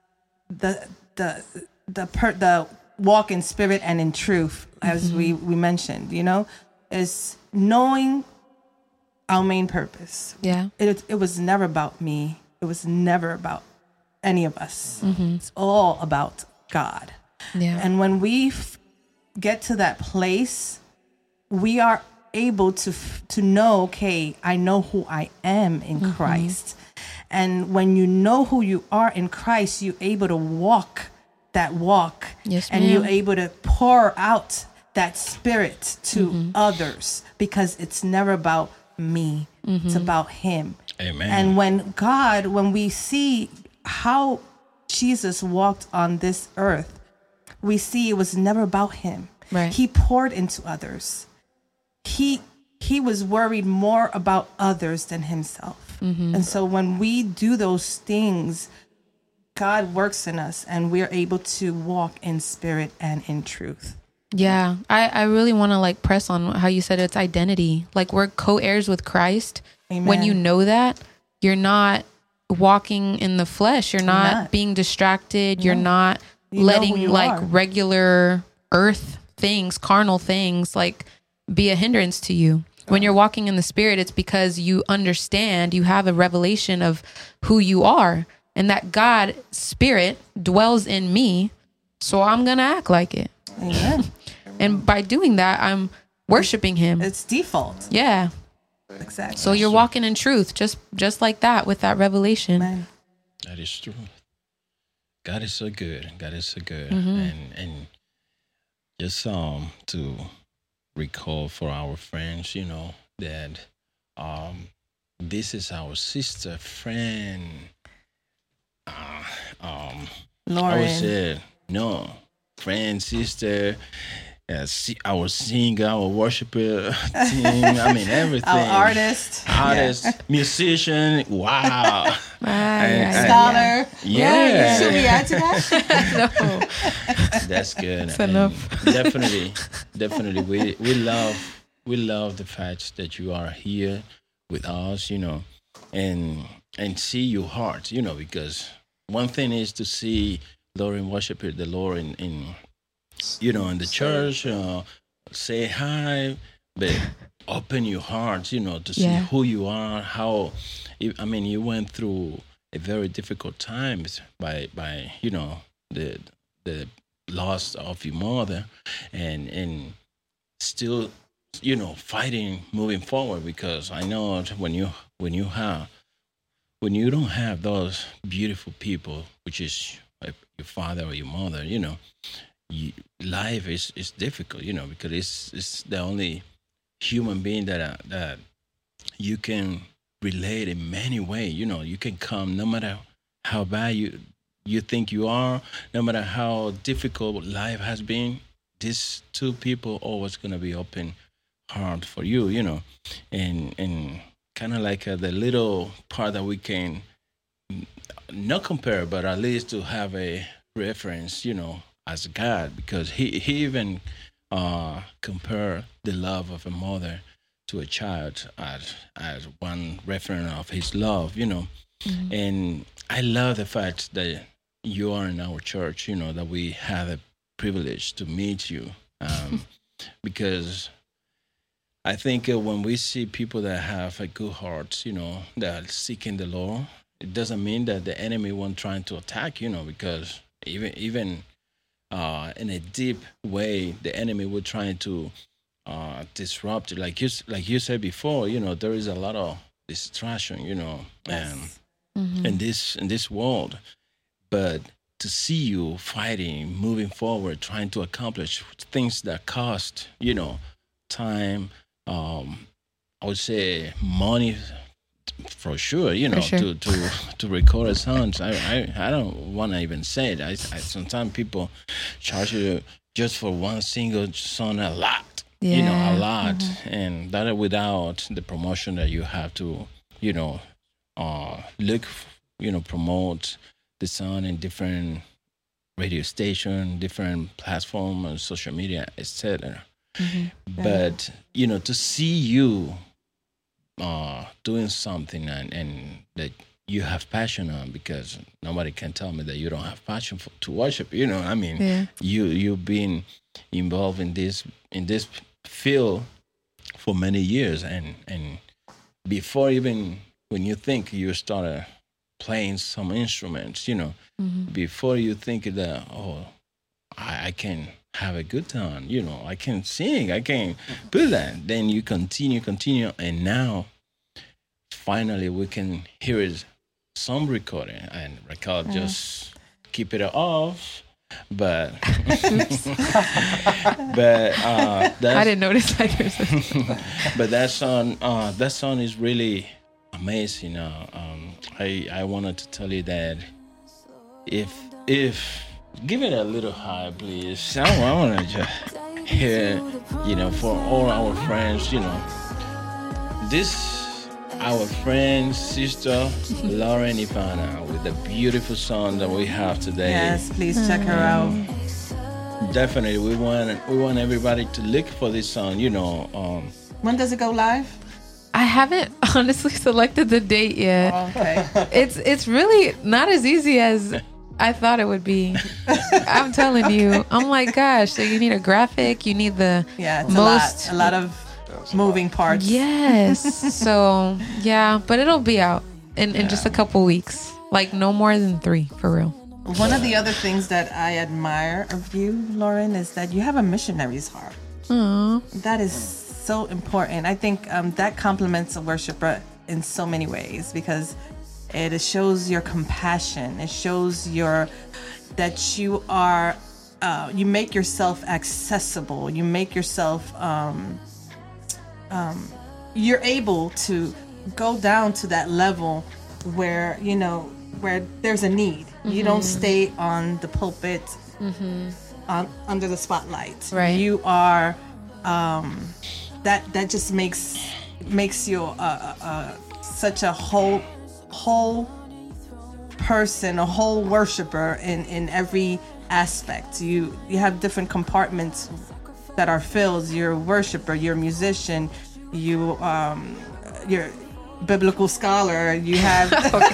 the the the per, the walk in spirit and in truth, as we we mentioned. You know, is knowing our main purpose. Yeah. It it was never about me. It was never about any of us. It's all about God. Yeah. And when we f- get to that place, we are able to f- to know, okay, I know who I am in Christ. And when you know who you are in Christ, you're able to walk that walk. Yes, and ma'am. you're able to pour out that spirit to others, because it's never about me. It's about Him. Amen. And when God, when we see how Jesus walked on this earth, we see it was never about Him. Right. He poured into others. He he was worried more about others than Himself. And so when we do those things, God works in us and we're able to walk in spirit and in truth. Yeah, I, I really want to like press on how you said it's identity. Like we're co-heirs with Christ. Amen. When you know that, you're not walking in the flesh. You're not, not. being distracted. You're not You know letting who you like are. regular earth things, carnal things, like be a hindrance to you. When you're walking in the spirit, it's because you understand, you have a revelation of who you are and that God spirit dwells in me. So I'm going to act like it. Amen. And by doing that, I'm worshiping him. It's default. Yeah. Exactly. So you're walking in truth, just just like that with that revelation. Amen. That is true. God is so good. God is so good. Mm-hmm. And and just um to recall for our friends, you know, that um this is our sister friend. Uh, um I Lauren. would say no friend, sister, uh, si- our singer, our worshiper team. I mean everything. Our artist. artist, musician. Wow. Ah, And- yeah, and- Scholar. Yeah. Should we add to that? No. That's good. It's And enough. definitely, definitely, we we love we love the fact that you are here with us, you know, and and see your heart, you know, because one thing is to see Lauren worship the Lord in, in you know in the church, uh, say hi, but open your heart, you know, to see Yeah. who you are, how. I mean, you went through a very difficult times by by you know the the loss of your mother, and and still you know fighting, moving forward, because I know when you when you have when you don't have those beautiful people, which is like your father or your mother, you know, you, life is is difficult, you know, because it's it's the only human being that uh, that you can relate in many ways. You know, you can come no matter how bad you you think you are, no matter how difficult life has been. These two people always gonna be open heart for you. You know, and and kind of like uh, the little part that we can not compare, but at least to have a reference. You know, as God, because he he even uh, compare the love of a mother to a child as as one reference of his love, you know. Mm-hmm. And I love the fact that you are in our church, you know, that we have a privilege to meet you, um, because I think uh, when we see people that have a good heart, you know, that are seeking the Lord, it doesn't mean that the enemy won't try to attack, you know, because even even uh, in a deep way, the enemy will try to uh disrupted, like you like you said before, you know, there is a lot of distraction, you know, Yes. um, Mm-hmm. in this in this world, but to see you fighting, moving forward, trying to accomplish things that cost, you know, time, um I would say money, for sure, you know, For sure. to to to record a song. I I, I don't want to even say it. I, I sometimes people charge you just for one single song a lot. You know, a Yeah. lot, and that without the promotion that you have to, you know, uh, look, you know, promote the song in different radio station, different platform, and social media, et cetera. But you know, to see you uh, doing something and, and that you have passion on, because nobody can tell me that you don't have passion for, to worship. You know, I mean, Yeah. you you've been involved in this in this field for many years, and and before even when you think you started playing some instruments, you know, before you think that, oh, I, I can have a good time, you know, I can sing, I can do that, then you continue continue and now finally we can hear it, some recording, and record just keep it off. But but uh, that's, I didn't notice that. but that song, uh, that song is really amazing. Uh, um, I I wanted to tell you that if if give it a little high, please. I, I want to just hear, you know, for all our friends, you know, this our friend, sister, Lauren Ivana, with the beautiful song that we have today. Yes, please check her out. Definitely, we want we want everybody to look for this song. You know, um, When does it go live? I haven't honestly selected the date yet. Oh, okay. It's it's really not as easy as I thought it would be. I'm telling you. I'm like, gosh, so you need a graphic, you need the Yeah, it's most a lot, a lot of moving parts. Yes. So yeah, but it'll be out in, in just a couple weeks. Like no more than three, for real. One of the other things that I admire of you, Lauren, is that you have a missionary's heart. Aww. That is so important. I think um, that complements a worshiper in so many ways because it shows your compassion. It shows your that you are uh, you make yourself accessible. You make yourself um, um, you're able to go down to that level where you know where there's a need. Mm-hmm. You don't stay on the pulpit mm-hmm. on, under the spotlight. Right. You are um, that that just makes makes you uh, uh, such a whole whole person, a whole worshiper in, in every aspect. You you have different compartments that are filled. You're a worshiper, you're a musician, you um you're biblical scholar, you have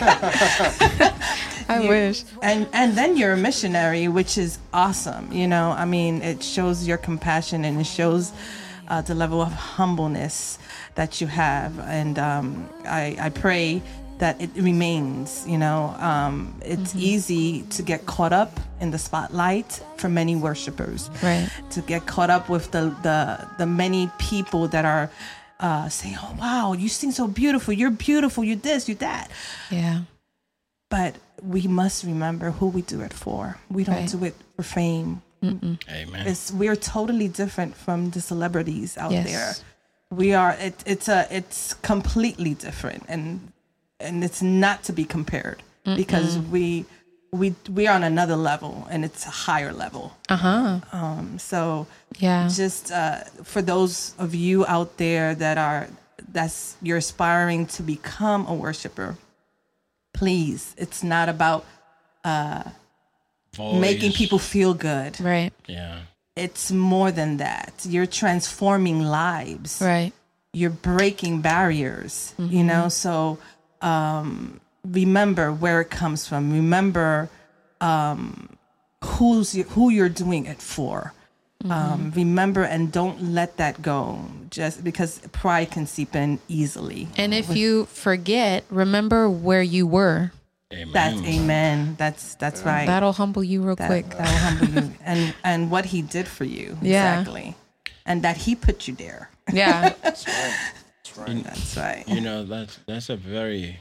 I you, wish. And and then you're a missionary, which is awesome. You know, I mean, it shows your compassion and it shows uh, the level of humbleness that you have. And um, I, I pray that it remains. You know, um, it's mm-hmm. easy to get caught up in the spotlight for many worshipers. Right. To get caught up with the the, the many people that are uh, saying, "Oh wow, you sing so beautiful. You're beautiful. You're this. You're that." Yeah. But we must remember who we do it for. We don't Right. do it for fame. Mm-mm. Amen. It's, we're totally different from the celebrities out Yes. there. We are. It, it's a. It's completely different, and and it's not to be compared Mm-mm. because we we we are on another level, and it's a higher level. Uh huh. Um. So Yeah. just uh, for those of you out there that are that's you're aspiring to become a worshiper. Please, it's not about uh, making people feel good. Right. Yeah. It's more than that. You're transforming lives. Right. You're breaking barriers, Mm-hmm. you know? So um, remember where it comes from. Remember um, who's you, who you're doing it for. Mm-hmm. Um, remember and don't let that go just because pride can seep in easily. And if you forget, remember where you were. Amen. That's amen. That's that's right. That'll humble you real That, quick. that'll humble you, and and what he did for you Yeah. exactly, and that he put you there. Yeah. That's right. That's right. That's right. You know, that's that's a very,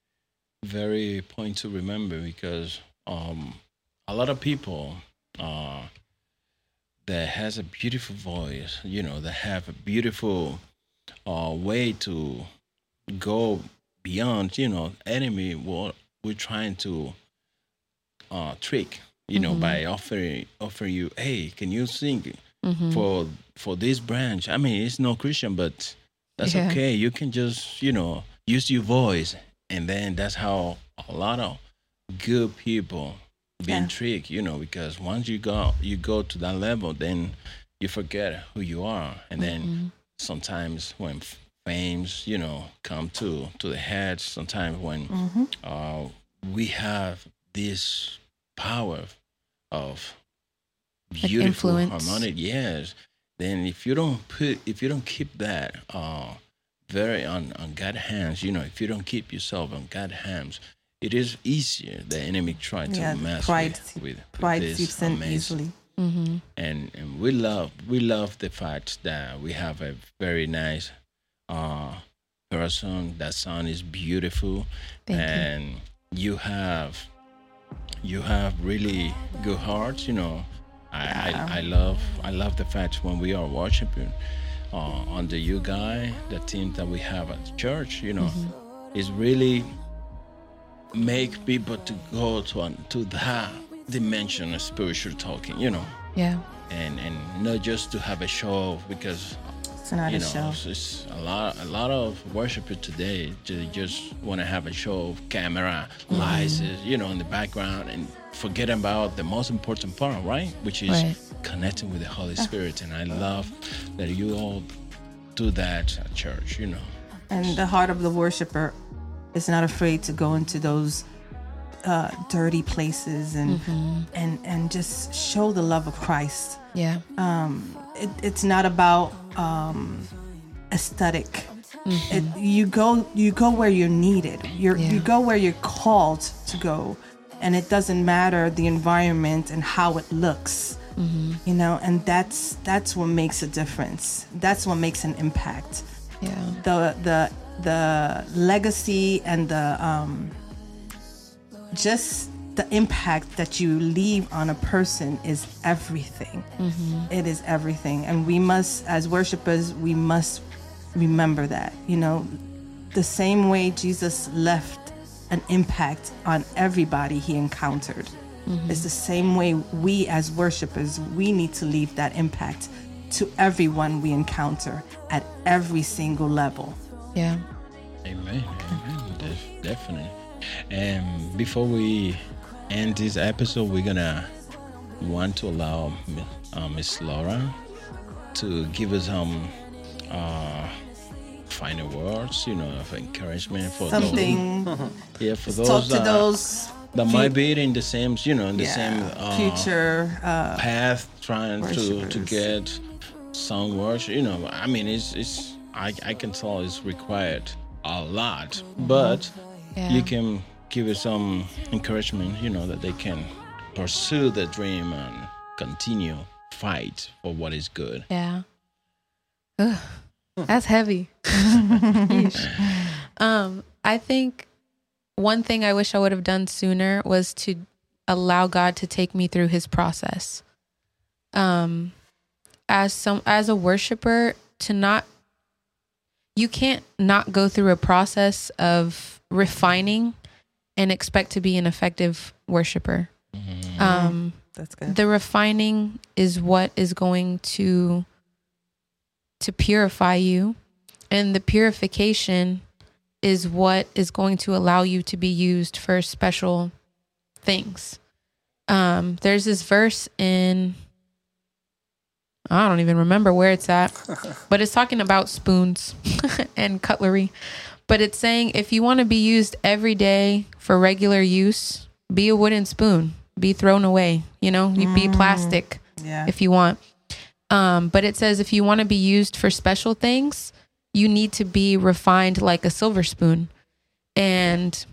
very point to remember because um, a lot of people uh, that has a beautiful voice, you know, that have a beautiful uh, way to go beyond, you know, enemy. What we're trying to uh, trick, you know, Mhm. by offering offering you, hey, can you sing Mhm. for for this branch? I mean, it's no Christian, but that's Yeah. okay. You can just, you know, use your voice, and then that's how a lot of good people being Yeah. tricked, you know, because once you go you go to that level, then you forget who you are, and then Mhm. sometimes when f- fames, you know, come to to the head, sometimes when Mm-hmm. uh, we have this power of Like beautiful influence. harmonic, yes. Then if you don't put, if you don't keep that uh, very on on God's hands, you know, if you don't keep yourself on God's hands, it is easier the enemy try to Yeah, mess pride, with, with, with pride this seeps in amazing- easily. Mhm. and and we love we love the fact that we have a very nice uh person. That son is beautiful. Thank you. And you have you have really good hearts, you know. I, I, I love I love the fact when we are worshiping uh, under you guy, the team that we have at the church, you know, Mm-hmm. is really make people to go to an, to that dimension of spiritual talking, you know, Yeah. and and not just to have a show because not you a know, show. It's, it's a lot. A lot of worshipers today they just want to have a show of camera, Mm-hmm. lights, you know, in the background, and forget about the most important part, right? Which is Right. connecting with the Holy Spirit. And I love that you all do that at church. You know. And the heart of the worshiper is not afraid to go into those uh, dirty places and and and just show the love of Christ. Yeah. It, it's not about um, aesthetic. It, you go you go where you're needed. You're Yeah. you go where you're called to go, and it doesn't matter the environment and how it looks. You know, and that's that's what makes a difference. That's what makes an impact. Yeah. the the the legacy and the um just the impact that you leave on a person is everything. It is everything, and we must, as worshipers, we must remember that. You know, the same way Jesus left an impact on everybody he encountered, it's the same way we as worshipers, we need to leave that impact to everyone we encounter at every single level. Yeah. Amen. Amen. Def- definitely. And before we end this episode, we're gonna want to allow uh, Miss Laura to give us some uh, final words, you know, of encouragement for Something those. Yeah, for talk those to that, those that fu- might be in the same, you know, in the yeah, same uh, future uh, path, trying to to worshipers. get some worship. You know, I mean, it's it's I I can tell it's required a lot, but Yeah. you can give it some encouragement, you know, that they can pursue the dream and continue fight for what is good. Yeah. Ugh, that's heavy. Yeesh. um, I think one thing I wish I would have done sooner was to allow God to take me through his process. Um, as some as a worshiper, to not you can't not go through a process of refining and expect to be an effective worshiper. Um, that's good. the refining is what is going to to purify you, and the purification is what is going to allow you to be used for special things. Um, there's this verse in, I don't even remember where it's at, but it's talking about spoons and cutlery. But it's saying if you want to be used every day for regular use, be a wooden spoon, be thrown away, you know, you be plastic Yeah. if you want. Um, but it says if you want to be used for special things, you need to be refined like a silver spoon. And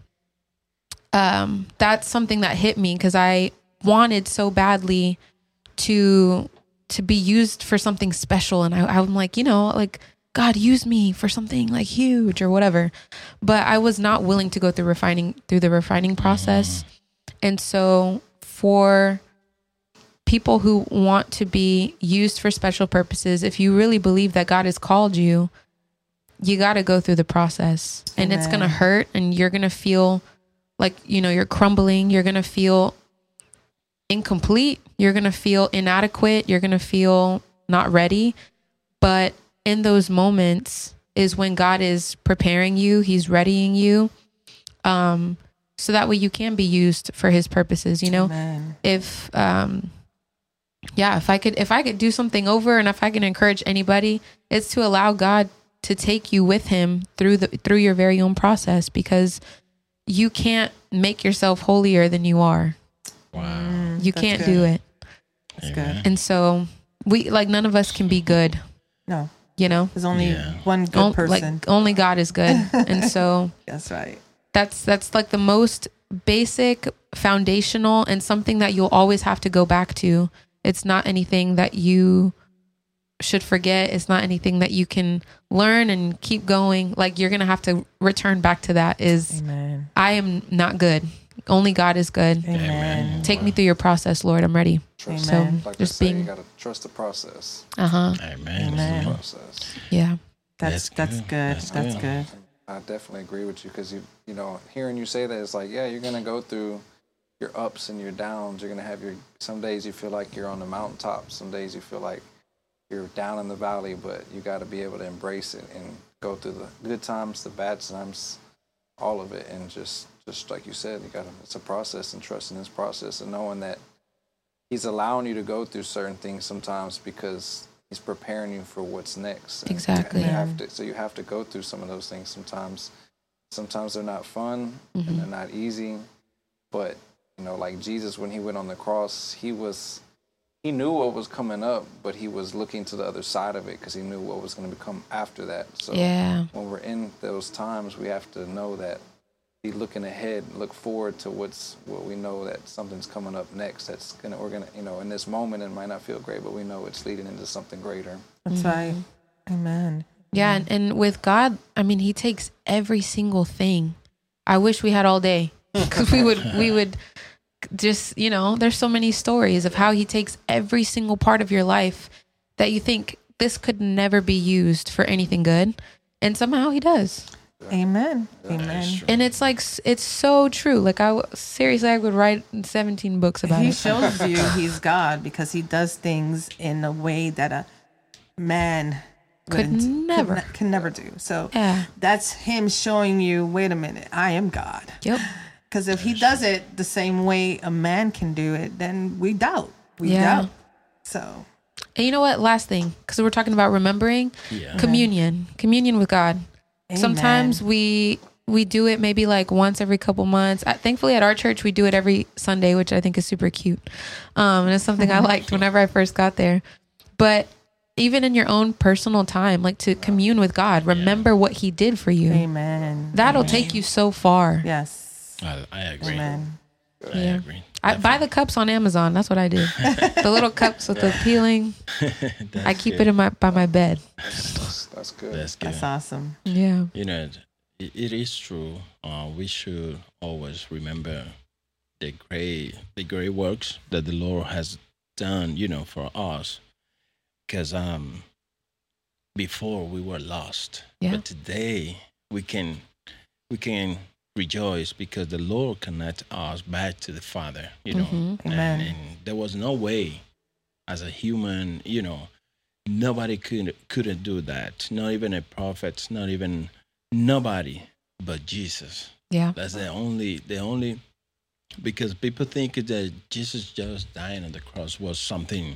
um, that's something that hit me because I wanted so badly to to be used for something special. And I, I'm like, you know, like, God, use me for something like huge or whatever. But I was not willing to go through refining through the refining process. And so for people who want to be used for special purposes, if you really believe that God has called you, you got to go through the process. And it's going to Amen. hurt, and you're going to feel like, you know, you're crumbling. You're going to feel incomplete. You're going to feel inadequate. You're going to feel not ready. But in those moments is when God is preparing you. He's readying you. Um, so that way you can be used for his purposes, you know? Amen. If, um, yeah, if I could, if I could do something over, and if I can encourage anybody, it's to allow God to take you with him through the, through your very own process, because you can't make yourself holier than you are. Wow. You That's can't good. do it. That's Amen. good. And so we, like, none of us can be good, No, you know? there's only Yeah. one good On- person. Like, only God is good. And so That's right. that's, that's like the most basic, foundational, and something that you'll always have to go back to. It's not anything that you should forget. It's not anything that you can learn and keep going. Like, you're going to have to return back to that is, Amen. I am not good. Only God is good. Amen. Take me through your process, Lord. I'm ready. Trust Amen. it. Like Just I say, being- you gotta trust the process. Uh-huh. Amen. Amen. Process. Yeah. That's That's that's good. good. That's That's, good. good. I definitely agree with you because you you know hearing you say that, it's like, yeah, you're gonna go through your ups and your downs. You're gonna have your some days you feel like you're on the mountaintop. Some days you feel like you're down in the valley, but you got to be able to embrace it and go through the good times, the bad times, all of it, and just just like you said, you got to, it's a process, and trusting this process and knowing that He's allowing you to go through certain things sometimes because He's preparing you for what's next. And Exactly. You have to, so you have to go through some of those things sometimes. Sometimes they're not fun Mm-hmm. and they're not easy, but you know, like Jesus, when He went on the cross, He was He knew what was coming up, but He was looking to the other side of it because He knew what was going to come after that. So Yeah. when we're in those times, we have to know that, be looking ahead, look forward to what's what we know that something's coming up next. That's gonna we're gonna you know in this moment it might not feel great, but we know it's leading into something greater. That's right. Amen. Yeah, and, and with God, I mean, He takes every single thing. I wish we had all day because we would we would just, you know, there's so many stories of how He takes every single part of your life that you think this could never be used for anything good, and somehow He does. Amen. That is Amen. true. And it's like s- it's so true. Like I w- seriously, I would write seventeen books about He it. shows you He's God because He does things in a way that a man Could wouldn't- never. ne- can never do. So Yeah. that's Him showing you, wait a minute, I am God. Yep. Because if He does it the same way a man can do it, then we doubt. We Yeah. doubt. So And you know what? Last thing, because we're talking about remembering Yeah. communion, communion with God. Amen. Sometimes we we do it maybe like once every couple months. I, thankfully, at our church, we do it every Sunday, which I think is super cute. Um, and it's something I liked whenever I first got there. But even in your own personal time, like to commune with God, remember what He did for you. Amen. That'll Amen. take you so far. Yes. I, I agree. Amen. I Yeah. agree. I buy the cups on Amazon. That's what I do. The little cups with the peeling. I keep it in my by my bed. That's, that's good. That's good. That's awesome. Yeah. You know, it, it is true. Uh, we should always remember the great, the great works that the Lord has done. You know, for us, because um, before we were lost, Yeah. but today we can, we can rejoice because the Lord connect us back to the Father. You know, Mhm. and, Amen. and there was no way, as a human, you know, nobody could couldn't do that. Not even a prophet. Not even nobody but Jesus. Yeah. That's the only the only because people think that Jesus just dying on the cross was something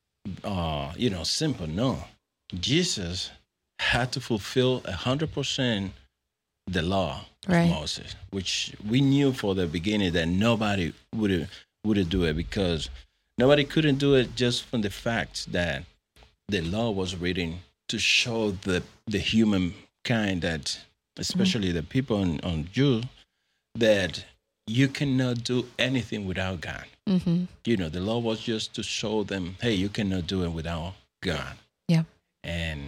uh you know simple. No. Jesus had to fulfill a hundred percent the law Right. of Moses, which we knew for the beginning that nobody would would do it because nobody couldn't do it just from the fact that the law was written to show the the human kind that, especially the people on, on Jew, that you cannot do anything without God. Mm-hmm. You know, the law was just to show them, hey, you cannot do it without God. Yeah. And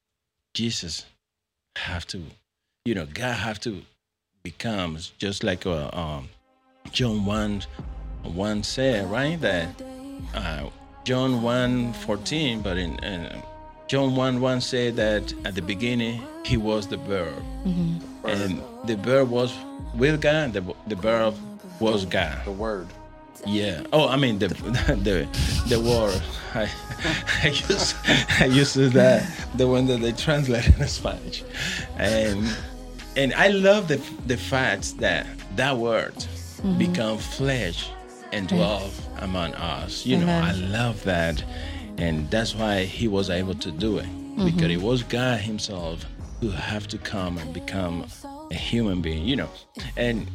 Jesus have to, you know, God have to become just like uh, um, John one one said, right? That uh, John one fourteen, but in uh, John one one said that at the beginning he was the Verb, Mm-hmm. and the Verb was with God. The the Verb was God. The Word. Yeah. Oh, I mean the the the word. I I use I use that the one that they translate in Spanish, and and I love the the fact that that word Mm-hmm. become flesh and dwell among us. You know, Amen. I love that, and that's why he was able to do it Mm-hmm. because it was God Himself who have to come and become a human being. You know, and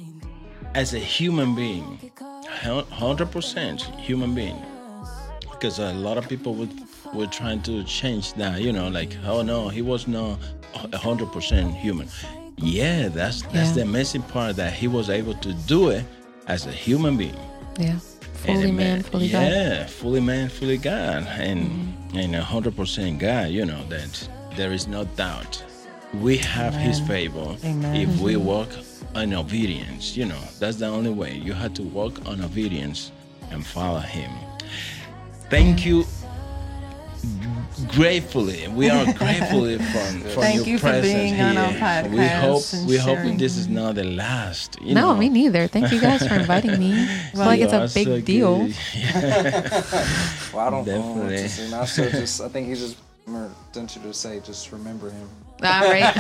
as a human being, one hundred percent human being, because a lot of people would were trying to change that, you know, like, oh no, he was not one hundred percent human. Yeah, that's that's Yeah. the amazing part, that he was able to do it as a human being. Yeah. And Fully a man, fully God. yeah, fully man, fully God, and and a hundred percent God. You know that there is no doubt. We have His favor Amen. if we walk in obedience. You know, that's the only way. You have to walk on obedience and follow Him. Thank you gratefully, we are gratefully from, from Thank your you for presence being here. on our podcast we hope and we hope sharing. that this is not the last. You No, know. me neither. Thank you guys for inviting me. I feel like You it's a are big so deal. good. Well, I don't know what Definitely. to say. Now, so just, I think he just sent you to say, just remember him. All right.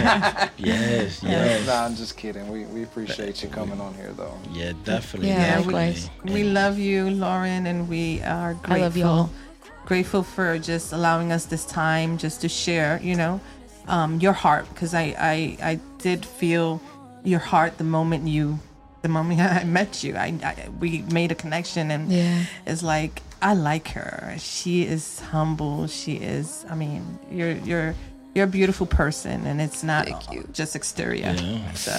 Yes, yes. Nah, I'm just kidding. We, we appreciate you coming on here, though. Yeah, definitely. Yeah, definitely. likewise. We love you, Lauren, and we are grateful. I love y'all. Grateful for just allowing us this time just to share, you know, um, your heart, because I, I I did feel your heart the moment you, the moment I met you. I, I we made a connection, and Yeah. it's like I like her. She is humble. She is. I mean, you're you're you're a beautiful person, and it's not Thank you. just exterior. Yeah. So.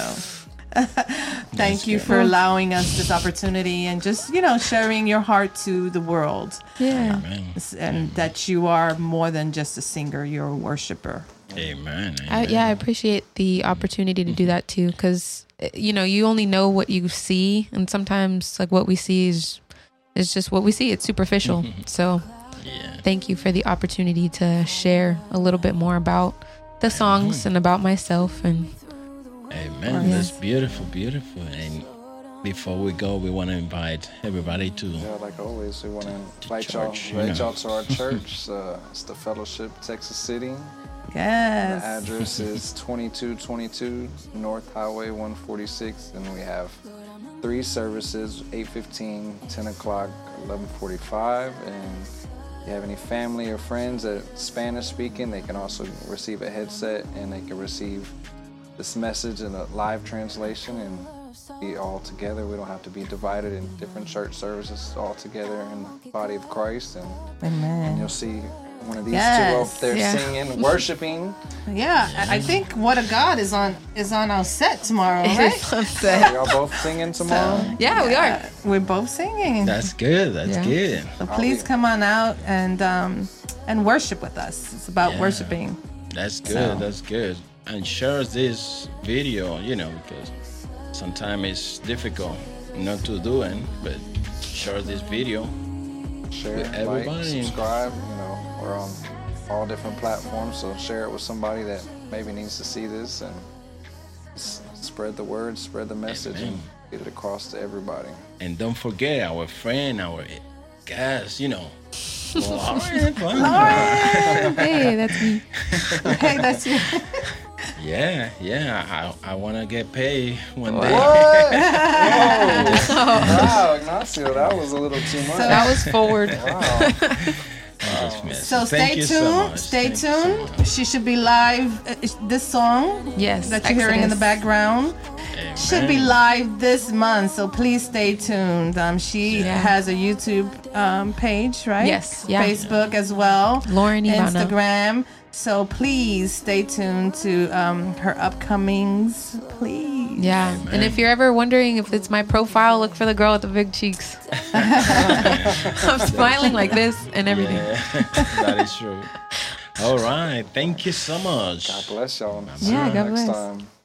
Thank you good. for allowing us this opportunity and just, you know, sharing your heart to the world. Yeah. Amen. And that you are more than just a singer, you're a worshiper. Amen. I, Amen. yeah, I appreciate the opportunity to do that too, because you know you only know what you see, and sometimes like what we see is is just what we see. It's superficial. So Yeah. thank you for the opportunity to share a little bit more about the songs and about myself. And Amen. Yes. That's beautiful, beautiful. And before we go, we want to invite everybody to. Yeah, like always, we want to invite y'all, church, you invite know. y'all to our church. Uh, it's the Fellowship, Texas City. The Yes. address is twenty-two twenty-two North Highway one forty-six, and we have three services: eight fifteen, ten o'clock, eleven forty-five. And if you have any family or friends that Spanish speaking, they can also receive a headset, and they can receive this message in a live translation and be all together. We don't have to be divided in different church services, all together in the body of Christ. And, and Amen. you'll see one of these Yes, two up there yeah. singing, worshiping. Yeah, I I think What a God is on is on our set tomorrow, right? Are y'all both singing tomorrow? yeah, we are. We're both singing. That's good. That's Yeah. good. So please be- come on out and um, and worship with us. It's about Yeah. worshiping. That's good. So- That's good. And share this video, you know, because sometimes it's difficult not to do it, but share this video. Share, With like, everybody. subscribe. You know, we're on all different platforms, so share it with somebody that maybe needs to see this and s- spread the word, spread the message, and Amen. get it across to everybody. And don't forget our friend, our guest, you know. Lauren. Hey, that's me. Hey, that's you. Yeah, yeah. I, I want to get paid one What? day. Whoa! Wow, Ignacio, that was a little too much. That was forward. Wow. I'm just messing. So Thank stay you tuned. so much. Stay Thank you so tuned. much. She should be live. uh, This song Yes, that you're hearing in the Exodus. background should be Amen. live this month. So please stay tuned. Um, she Yeah. has a YouTube um, page, right? Yes, yeah. Facebook as well. Lauren Ivana. Instagram. So please stay tuned to um, her upcomings. Please. Yeah. And if you're ever wondering if it's my profile, look for the girl with the big cheeks. I'm smiling like this and everything. Yeah, that is true. All right. Thank you so much. God bless y'all. See Yeah, you God next bless. time.